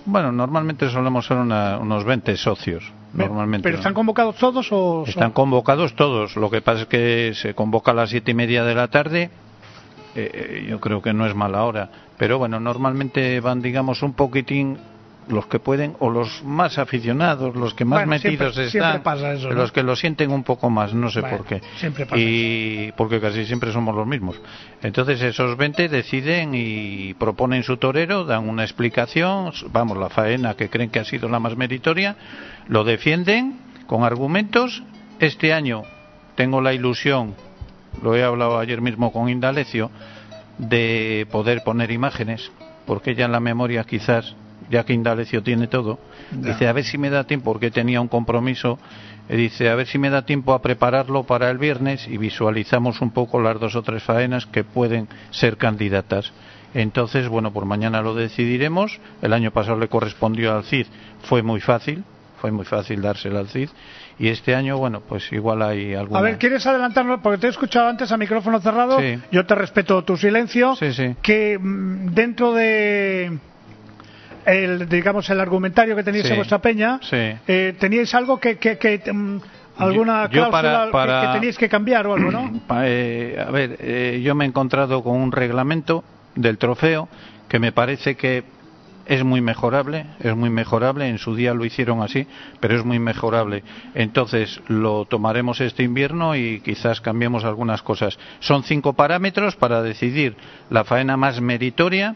Bueno, normalmente solemos ser una, unos veinte socios. Normalmente, ¿Pero están convocados todos o...? Están son... convocados todos. Lo que pasa es que se convoca a las siete y media de la tarde. Eh, yo creo que no es mala hora. Pero bueno, normalmente van, digamos, un poquitín los que pueden, o los más aficionados, los que más bueno, metidos siempre, están, siempre pasa eso, ¿no? Los que lo sienten un poco más, no sé bueno, por qué. Siempre pasa y eso. Porque casi siempre somos los mismos. Entonces esos veinte deciden y proponen su torero, dan una explicación, vamos, la faena que creen que ha sido la más meritoria, lo defienden con argumentos. Este año tengo la ilusión, lo he hablado ayer mismo con Indalecio, de poder poner imágenes, porque ya en la memoria quizás, ya que Indalecio tiene todo, ya. Dice, a ver si me da tiempo, porque tenía un compromiso, y dice, a ver si me da tiempo a prepararlo para el viernes y visualizamos un poco las dos o tres faenas que pueden ser candidatas. Entonces, bueno, por mañana lo decidiremos. El año pasado le correspondió al Cid, fue muy fácil, fue muy fácil dársela al Cid. Y este año, bueno, pues igual hay alguna... A ver, ¿quieres adelantarnos? Porque te he escuchado antes a micrófono cerrado, sí. Yo te respeto tu silencio, sí, sí. Que mm, dentro de... El, digamos, el argumentario que teníais sí. en vuestra peña, sí. eh, teníais algo que... que, que mm, alguna yo, yo cláusula para, para... Que, que teníais que cambiar o algo, ¿no? eh, a ver, eh, yo me he encontrado con un reglamento del trofeo que me parece que es muy mejorable, es muy mejorable, en su día lo hicieron así, pero es muy mejorable. Entonces lo tomaremos este invierno y quizás cambiemos algunas cosas. Son cinco parámetros para decidir la faena más meritoria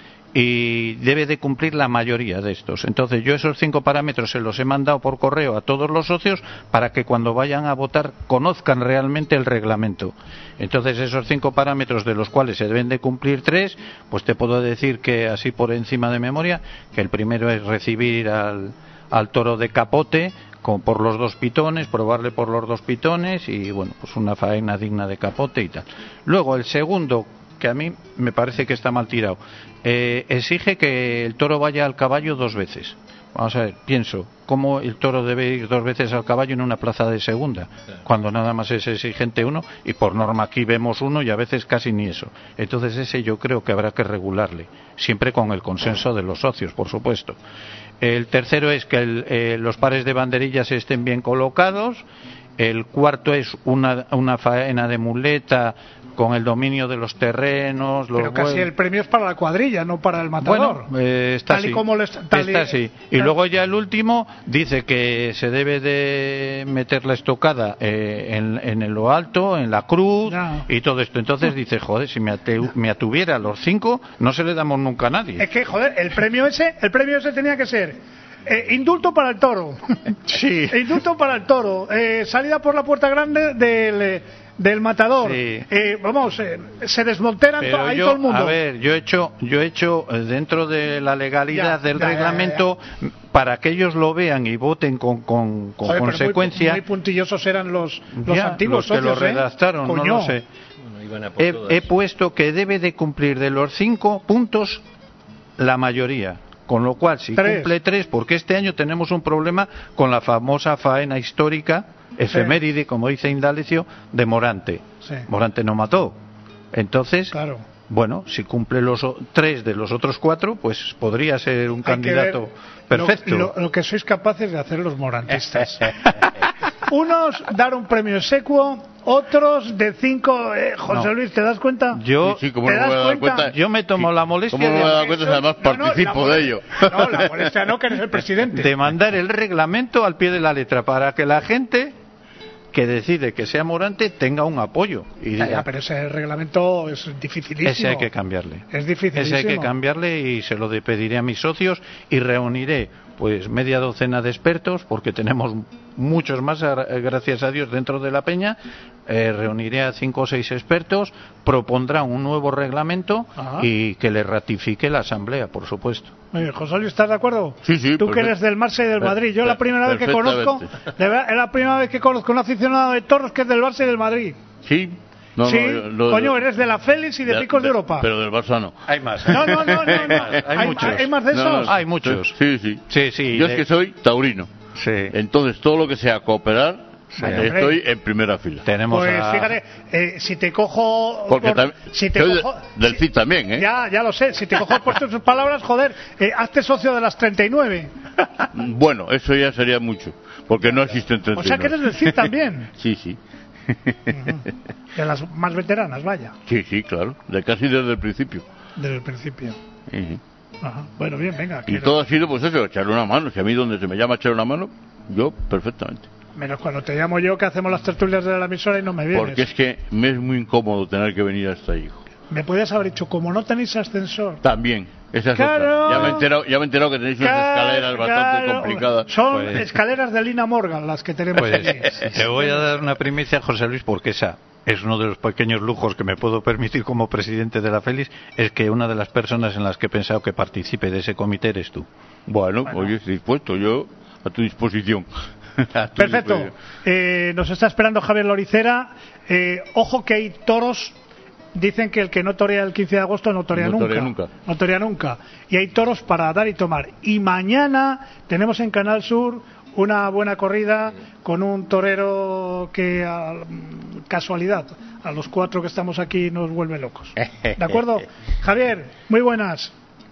y debe de cumplir la mayoría de estos. Entonces yo esos cinco parámetros se los he mandado por correo a todos los socios para que cuando vayan a votar conozcan realmente el reglamento. Entonces esos cinco parámetros, de los cuales se deben de cumplir tres, pues te puedo decir que así por encima de memoria, que el primero es recibir al, al toro de capote con, por los dos pitones, probarle por los dos pitones y bueno, pues una faena digna de capote y tal. Luego el segundo, que a mí me parece que está mal tirado, eh, exige que el toro vaya al caballo dos veces. Vamos a ver, pienso, ¿cómo el toro debe ir dos veces al caballo en una plaza de segunda? Claro. Cuando nada más es exigente uno, y por norma aquí vemos uno y a veces casi ni eso. Entonces ese yo creo que habrá que regularle, siempre con el consenso de los socios, por supuesto. El tercero es que el, eh, los pares de banderillas estén bien colocados. El cuarto es una, una faena de muleta con el dominio de los terrenos. Los Pero casi huevos. El premio es para la cuadrilla, no para el matador. Bueno, eh, está tal y así. como les, tal está y, así. Y luego ya el último dice que se debe de meter la estocada eh, en, en lo alto, en la cruz no. y todo esto. Entonces dice, joder, si me, ate, me atuviera los cinco, no se le damos nunca a nadie. Es que, joder, el premio ese, el premio ese tenía que ser... Eh, indulto para el toro. Sí. Indulto para el toro. Eh, salida por la puerta grande del, del matador. Sí. Eh, vamos, eh, se desmonteran to ahí yo, todo el mundo. A ver, yo he hecho, yo he hecho dentro de la legalidad ya, del ya, reglamento ya, ya, ya. para que ellos lo vean y voten con, con, con Joder, consecuencia. Muy, muy puntillosos eran los, los ya, antiguos los que socios, lo redactaron, ¿eh? no lo sé. Bueno, he, he puesto que debe de cumplir de los cinco puntos la mayoría. Con lo cual, si tres. cumple tres, porque este año tenemos un problema con la famosa faena histórica, efeméride, sí. como dice Indalecio, de Morante. Sí. Morante no mató. Entonces, claro. bueno, si cumple los tres de los otros cuatro, pues podría ser un Hay candidato perfecto. Lo, lo, lo que sois capaces de hacer los morantistas. Unos dar un premio exequo, otros de cinco. Eh, José no. Luis, ¿te das cuenta? Yo, sí, sí, ¿cómo ¿te no das me cuenta? cuenta? Yo me tomo la molestia. ¿Cómo no me de... dar cuenta? Además no, participo no, de ello. No, la molestia no, que eres el presidente. De mandar el reglamento al pie de la letra para que la gente que decide que sea Morante tenga un apoyo. Y diga, ya, pero ese reglamento es dificilísimo. Ese hay que cambiarle. Es dificilísimo. Ese hay que cambiarle y se lo pediré a mis socios y reuniré pues media docena de expertos, porque tenemos muchos más, gracias a Dios, dentro de la peña. Eh, reuniré a cinco o seis expertos, propondrán un nuevo reglamento Ajá. y que le ratifique la asamblea, por supuesto. Oye, José Luis, ¿estás de acuerdo? Sí, sí. Tú que eres del Barça y del Madrid. Yo la primera vez que conozco, de verdad, es la primera vez que conozco un aficionado de toros que es del Barça y del Madrid. Sí. No, sí, no, no, coño, no, eres de la Félix y de, de Picos de, de Europa. Pero del Barça no. Hay más. No, no, no, no. no. Hay, hay muchos. ¿Hay más de esos? No, no, hay muchos. Sí, sí. sí, sí Yo de... es que soy taurino. Sí. Entonces, todo lo que sea cooperar, Sí, estoy en primera fila. Tenemos pues a... fíjate, eh, si te cojo... Porque por, si te soy cojo del si, C I D también, ¿eh? Ya, ya lo sé. Si te cojo por tus palabras, joder, eh, hazte socio de las treinta y nueve. Bueno, eso ya sería mucho, porque no existen treinta y nueve. O sea que eres del C I D también. Sí, sí. De las más veteranas, vaya. Sí, sí, claro. De casi desde el principio. Desde el principio. Sí. Ajá. Bueno, bien, venga. Y quiero... todo ha sido, pues eso, echarle una mano. Si a mí donde se me llama echar una mano, yo perfectamente. Menos cuando te llamo yo, que hacemos las tertulias de la emisora y no me vienes. Porque es que me es muy incómodo tener que venir hasta ahí. Me podías haber dicho, como no tenéis ascensor. También, esa es Claro. otra. Ya me he enterado, ya me he enterado que tenéis unas Claro, escaleras bastante claro. complicadas. Son Pues- escaleras de Lina Morgan las que tenemos Pues aquí. te voy a dar una primicia, José Luis, porque esa es uno de los pequeños lujos que me puedo permitir como presidente de la Félix, es que una de las personas en las que he pensado que participe de ese comité eres tú. Bueno, Bueno. oye, estoy dispuesto, yo a tu disposición. A tu Perfecto. disposición. Eh, nos está esperando Javier Loricera. Eh, ojo que hay toros. Dicen que el que no torea el quince de agosto no torea, No nunca. torea nunca. No torea nunca. Y hay toros para dar y tomar. Y mañana tenemos en Canal Sur una buena corrida con un torero que, a, casualidad, a los cuatro que estamos aquí nos vuelve locos. ¿De acuerdo? Javier, muy buenas.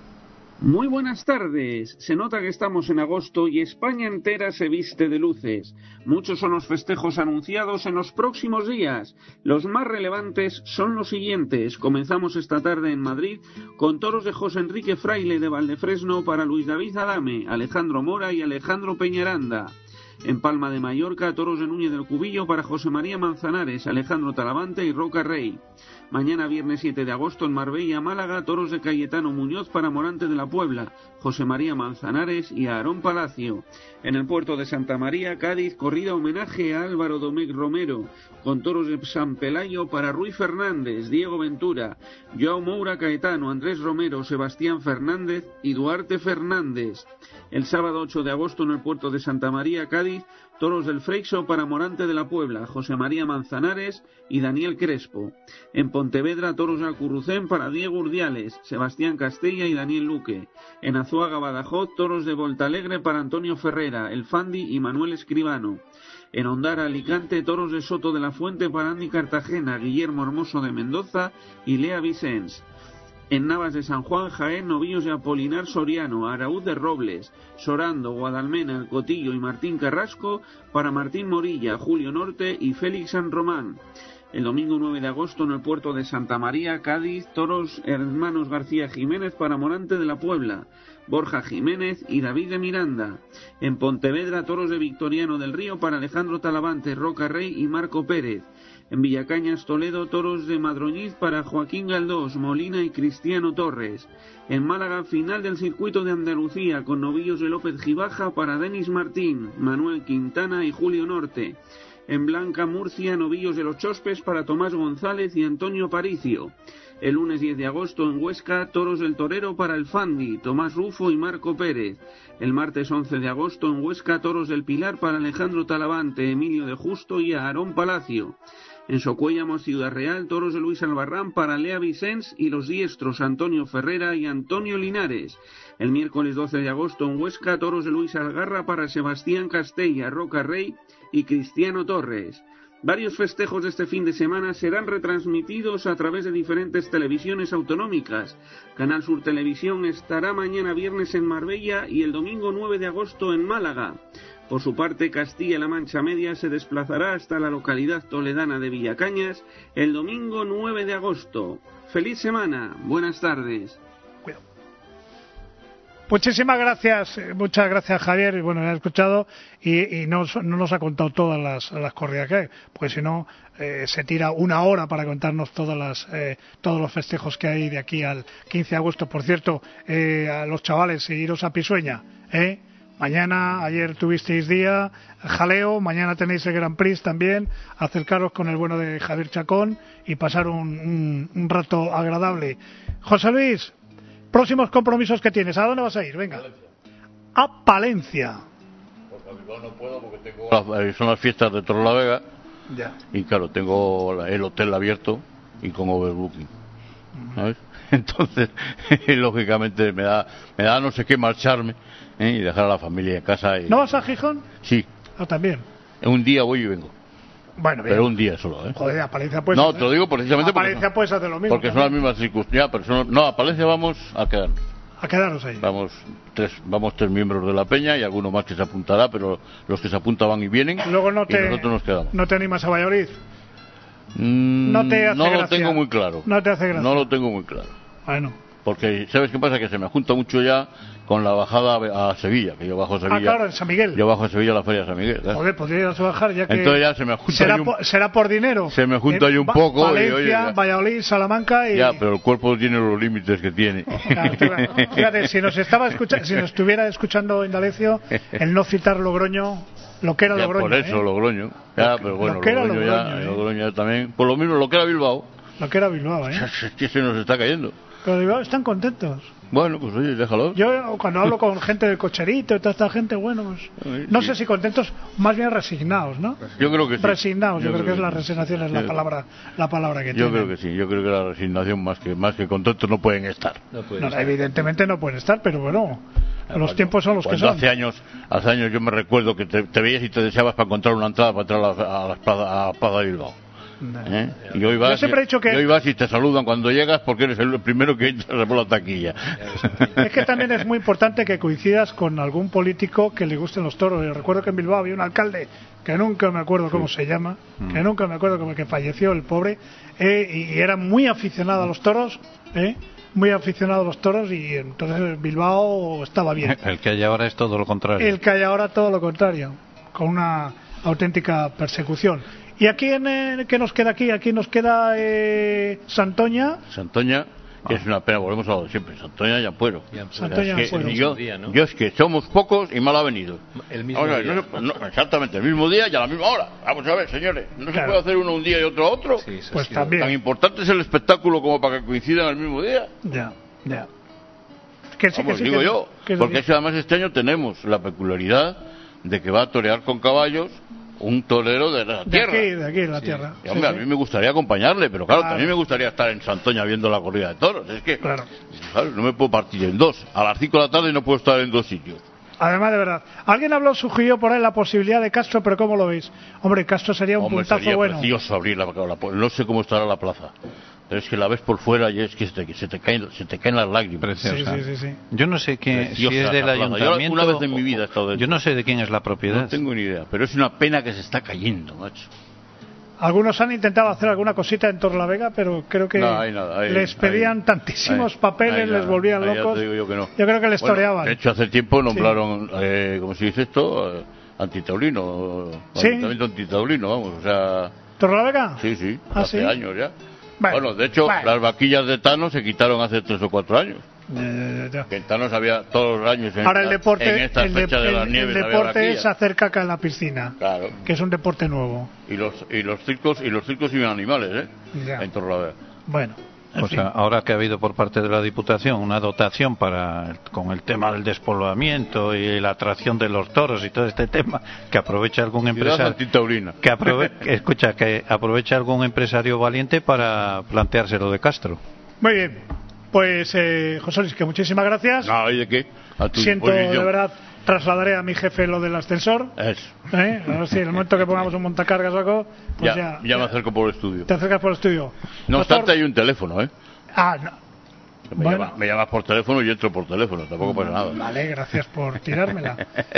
Muy buenas tardes. Se nota que estamos en agosto y España entera se viste de luces. Muchos son los festejos anunciados en los próximos días. Los más relevantes son los siguientes. Comenzamos esta tarde en Madrid con toros de José Enrique Fraile de Valdefresno para Luis David Adame, Alejandro Mora y Alejandro Peñaranda. En Palma de Mallorca, toros de Núñez del Cubillo para José María Manzanares, Alejandro Talavante y Roca Rey. Mañana, viernes siete de agosto, en Marbella, Málaga, toros de Cayetano Muñoz para Morante de la Puebla, José María Manzanares y Aarón Palacio. En el puerto de Santa María, Cádiz, corrida homenaje a Álvaro Domecq Romero, con toros de San Pelayo para Rui Fernández, Diego Ventura, Joao Moura Caetano, Andrés Romero, Sebastián Fernández y Duarte Fernández. El sábado ocho de agosto, en el puerto de Santa María, Cádiz, toros del Freixo para Morante de la Puebla, José María Manzanares y Daniel Crespo. En Pontevedra, toros de Alcurrucén para Diego Urdiales, Sebastián Castella y Daniel Luque. En Azuaga, Badajoz, toros de Voltalegre para Antonio Ferrera, El Fandi y Manuel Escribano. En Ondara, Alicante, toros de Soto de la Fuente para Andy Cartagena, Guillermo Hermoso de Mendoza y Lea Vicens. En Navas de San Juan, Jaén, novillos de Apolinar Soriano, Araúz de Robles, Sorando, Guadalmena, El Cotillo y Martín Carrasco para Martín Morilla, Julio Norte y Félix San Román. El domingo nueve de agosto, en el puerto de Santa María, Cádiz, toros hermanos García Jiménez para Morante de la Puebla, Borja Jiménez y David de Miranda. En Pontevedra, toros de Victoriano del Río para Alejandro Talavante, Roca Rey y Marco Pérez. En Villacañas, Toledo, toros de Madroñiz para Joaquín Galdós, Molina y Cristiano Torres. En Málaga, final del circuito de Andalucía con novillos de López Gibaja para Denis Martín, Manuel Quintana y Julio Norte. En Blanca, Murcia, novillos de los Chospes para Tomás González y Antonio Paricio. El lunes diez de agosto en Huesca, toros del Torero para El Fandi, Tomás Rufo y Marco Pérez. El martes once de agosto en Huesca, toros del Pilar para Alejandro Talavante, Emilio de Justo y Aarón Palacio. En Socuéllamos, Ciudad Real, toros de Luis Albarrán para Lea Vicens y los diestros Antonio Ferrera y Antonio Linares. El miércoles doce de agosto en Huesca, toros de Luis Algarra para Sebastián Castella, Roca Rey y Cristiano Torres. Varios festejos de este fin de semana serán retransmitidos a través de diferentes televisiones autonómicas. Canal Sur Televisión estará mañana viernes en Marbella y el domingo nueve de agosto en Málaga. Por su parte, Castilla-La Mancha Media se desplazará hasta la localidad toledana de Villacañas el domingo nueve de agosto. ¡Feliz semana! Buenas tardes. Muchísimas gracias, muchas gracias Javier, bueno, me ha escuchado y, y no, no nos ha contado todas las, las corridas que hay, porque si no eh, se tira una hora para contarnos todas las, eh, todos los festejos que hay de aquí al quince de agosto. Por cierto, eh, a los chavales, iros a Pisueña, ¿eh? Mañana, ayer tuvisteis día, jaleo, mañana tenéis el Grand Prix también, acercaros con el bueno de Javier Chacón y pasar un, un, un rato agradable. José Luis, próximos compromisos que tienes, ¿a dónde vas a ir? Venga. A Palencia. Porque a Bilbao no puedo porque tengo... Son las fiestas de Torrelavega. Ya. Y claro, tengo el hotel abierto y con overbooking, ¿sabes? Entonces, lógicamente me da, me da no sé qué marcharme, ¿eh? Y dejar a la familia en casa. Y... ¿No vas a Gijón? Sí. Ah, también. Un día voy y vengo. Bueno, bien. Pero un día solo, ¿eh? Joder, a Palencia puedes No, hacer... te lo digo precisamente a porque, Palencia son, puedes hacer lo mismo. porque son las mismas circunstancias. Pero son, no, a Palencia vamos a quedarnos. A quedarnos ahí. Vamos tres, vamos tres miembros de la peña y alguno más que se apuntará, pero los que se apuntan van y vienen. Luego no te, y nosotros nos quedamos. ¿No te animas a Valladolid? Mm, No te hace no lo gracia. tengo muy claro. No te hace gracia. No lo tengo muy claro. Bueno. Porque, ¿sabes qué pasa? Que se me junta mucho ya con la bajada a Sevilla, que yo bajo a Sevilla. Ah, claro, en San Miguel. Yo bajo a Sevilla a la Feria de San Miguel. ¿sabes? Joder, podrías bajar ya que... Entonces ya se me junta ¿Será, un... por, ¿Será por dinero? Se me junta eh, ahí un Va- poco. Valencia, y, oye, ya. Valladolid, Salamanca y... Ya, pero el cuerpo tiene los límites que tiene. Claro, claro. Fíjate, si nos, estaba escucha... si nos estuviera escuchando Indalecio, el no citar Logroño, lo que era Ya, Logroño. por eso, ¿eh? Logroño. Ya, pero bueno, lo que era Logroño, Logroño, ya, ¿eh? Logroño ya también. Por lo mismo, lo que era Bilbao. Lo que era Bilbao, ¿eh? Es que se nos está cayendo. Pero Bilbao están contentos. Bueno, pues oye, déjalo. Yo cuando hablo con gente del cocherito y toda esta gente, bueno, pues no Sí. sé si contentos, más bien resignados, ¿no? Yo creo que sí. Resignados, yo, Yo creo, creo que es la que sí. resignación es la Yo- palabra, la palabra que Yo tienen. creo que sí, yo creo que la resignación más que más que contentos no pueden estar. No puede No, ser. evidentemente no pueden estar, pero bueno, los Cuando- tiempos son los que cuando son. hace años, hace años yo me recuerdo que te, te veías y te deseabas para encontrar una entrada para entrar a la, a la plaza, a la plaza de Bilbao. ¿Eh? Y hoy vas, Yo siempre he dicho que- y hoy vas y te saludan cuando llegas porque eres el primero que entra por la taquilla. Es que también es muy importante que coincidas con algún político que le gusten los toros. Yo recuerdo que en Bilbao había un alcalde que nunca me acuerdo cómo se llama, que nunca me acuerdo cómo que falleció el pobre, eh, y era muy aficionado a los toros, eh, muy aficionado a los toros, y entonces Bilbao estaba bien. El que hay ahora es todo lo contrario. El que hay ahora todo lo contrario, con una auténtica persecución. ¿Y aquí en eh, qué nos queda aquí? Aquí nos queda eh, Santoña. Santoña, que es una pena, volvemos a lo de siempre, Santoña y Ampuero. Y Ampuero. Santoña y Es que Ampuero. yo, Día, ¿no? yo es que somos pocos y mal avenidos. El mismo Ahora, día. no se- no, exactamente, el mismo día y a la misma hora. Vamos a ver, señores, ¿no Claro. se puede hacer uno un día y otro otro? Sí, eso Pues ha sido- también. ¿Tan importante es el espectáculo como para que coincidan el mismo día? Ya, ya. Que sí, Vamos, que sí, digo que- yo, que sí, porque que- es que además este año tenemos la peculiaridad de que va a torear con caballos un torero de la de tierra. aquí, de aquí, de la tierra. Y, hombre, Sí, a sí. mí me gustaría acompañarle, pero claro, Claro. también me gustaría estar en Santoña viendo la corrida de toros. Es que, Claro. ¿sabes? No me puedo partir en dos. A las cinco de la tarde no puedo estar en dos sitios. Además, de verdad. Alguien habló, sugirió por ahí la posibilidad de Castro, pero ¿cómo lo veis? Hombre, Castro sería un Hombre, puntazo sería bueno. precioso abrir la, la- No sé cómo estará la plaza, pero es que la ves por fuera y es que se te, se te, caen, se te caen las lágrimas. Preciosa. Sí, sí, sí, sí. Yo no sé quién, si Preciosa es del esa plaza. Yo ayuntamiento. una vez en mi vida he estado dentro. Yo no sé de quién es la propiedad. No tengo ni idea, pero es una pena que se está cayendo, macho. Algunos han intentado hacer alguna cosita en Torlavega, pero creo que No, hay nada, hay- les pedían hay- tantísimos hay- papeles, hay les nada. volvían Ahí ya locos. te digo yo que no. Yo creo que les Bueno, toreaban. de hecho, hace tiempo nombraron, eh, ¿cómo se dice esto? Eh, antitaurino. Sí. Ayuntamiento antitaurino, vamos, o sea. ¿Torlavega? Sí, sí, ¿Ah, hace sí? años ya. Bueno, Bueno, de hecho, bueno. las vaquillas de Tano se quitaron hace tres o cuatro años. Ya, ya, ya. Que en Thanos había todos los años en, Ahora el esta- deporte, en estas el, de- fechas de las el- nieves el había deporte vaquillas. es hacer caca en la piscina, Claro. que es un deporte nuevo. Y los y los circos y los circos iban animales, ¿eh? Ya. En Torrelavega. Bueno, en O fin. sea, ahora que ha habido por parte de la Diputación una dotación para el- con el tema del despoblamiento y la atracción de los toros y todo este tema, que aproveche algún Ciudad empresario antitaurina. que aprove- escucha que aproveche algún empresario valiente para plantearse lo de Castro. Muy bien. Pues, eh, José Luis, que muchísimas gracias. No, ¿y de qué? A tu Siento, disposición. de verdad, trasladaré a mi jefe lo del ascensor. Eso. ¿eh? A ver si en el momento que pongamos un montacargas o algo, pues ya, ya, ya me acerco por el estudio. te acercas por el estudio. No Doctor- obstante, hay un teléfono, ¿eh? Ah, no. Que Me, Bueno. llama- me llamas por teléfono y entro por teléfono, tampoco pasa nada. Vale, gracias por tirármela.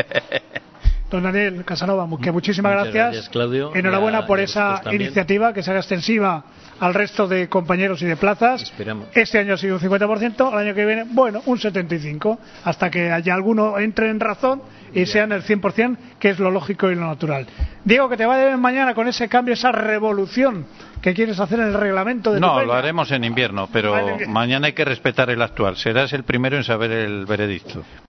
Don Daniel Casanova, mu- que muchísimas Muchas gracias. gracias, Claudio. Enhorabuena Y a- por y a esa vosotros también. iniciativa, que se haga extensiva al resto de compañeros y de plazas. Esperamos. Este año ha sido un cincuenta por ciento, el año que viene, bueno, un setenta y cinco por ciento, hasta que haya alguno entre en razón y sean el cien por ciento, que es lo lógico y lo natural. Diego, que te vaya bien mañana con ese cambio, esa revolución que quieres hacer en el reglamento de tu No, peña. lo haremos en invierno, pero Vale, bien. mañana hay que respetar el actual. Serás el primero en saber el veredicto.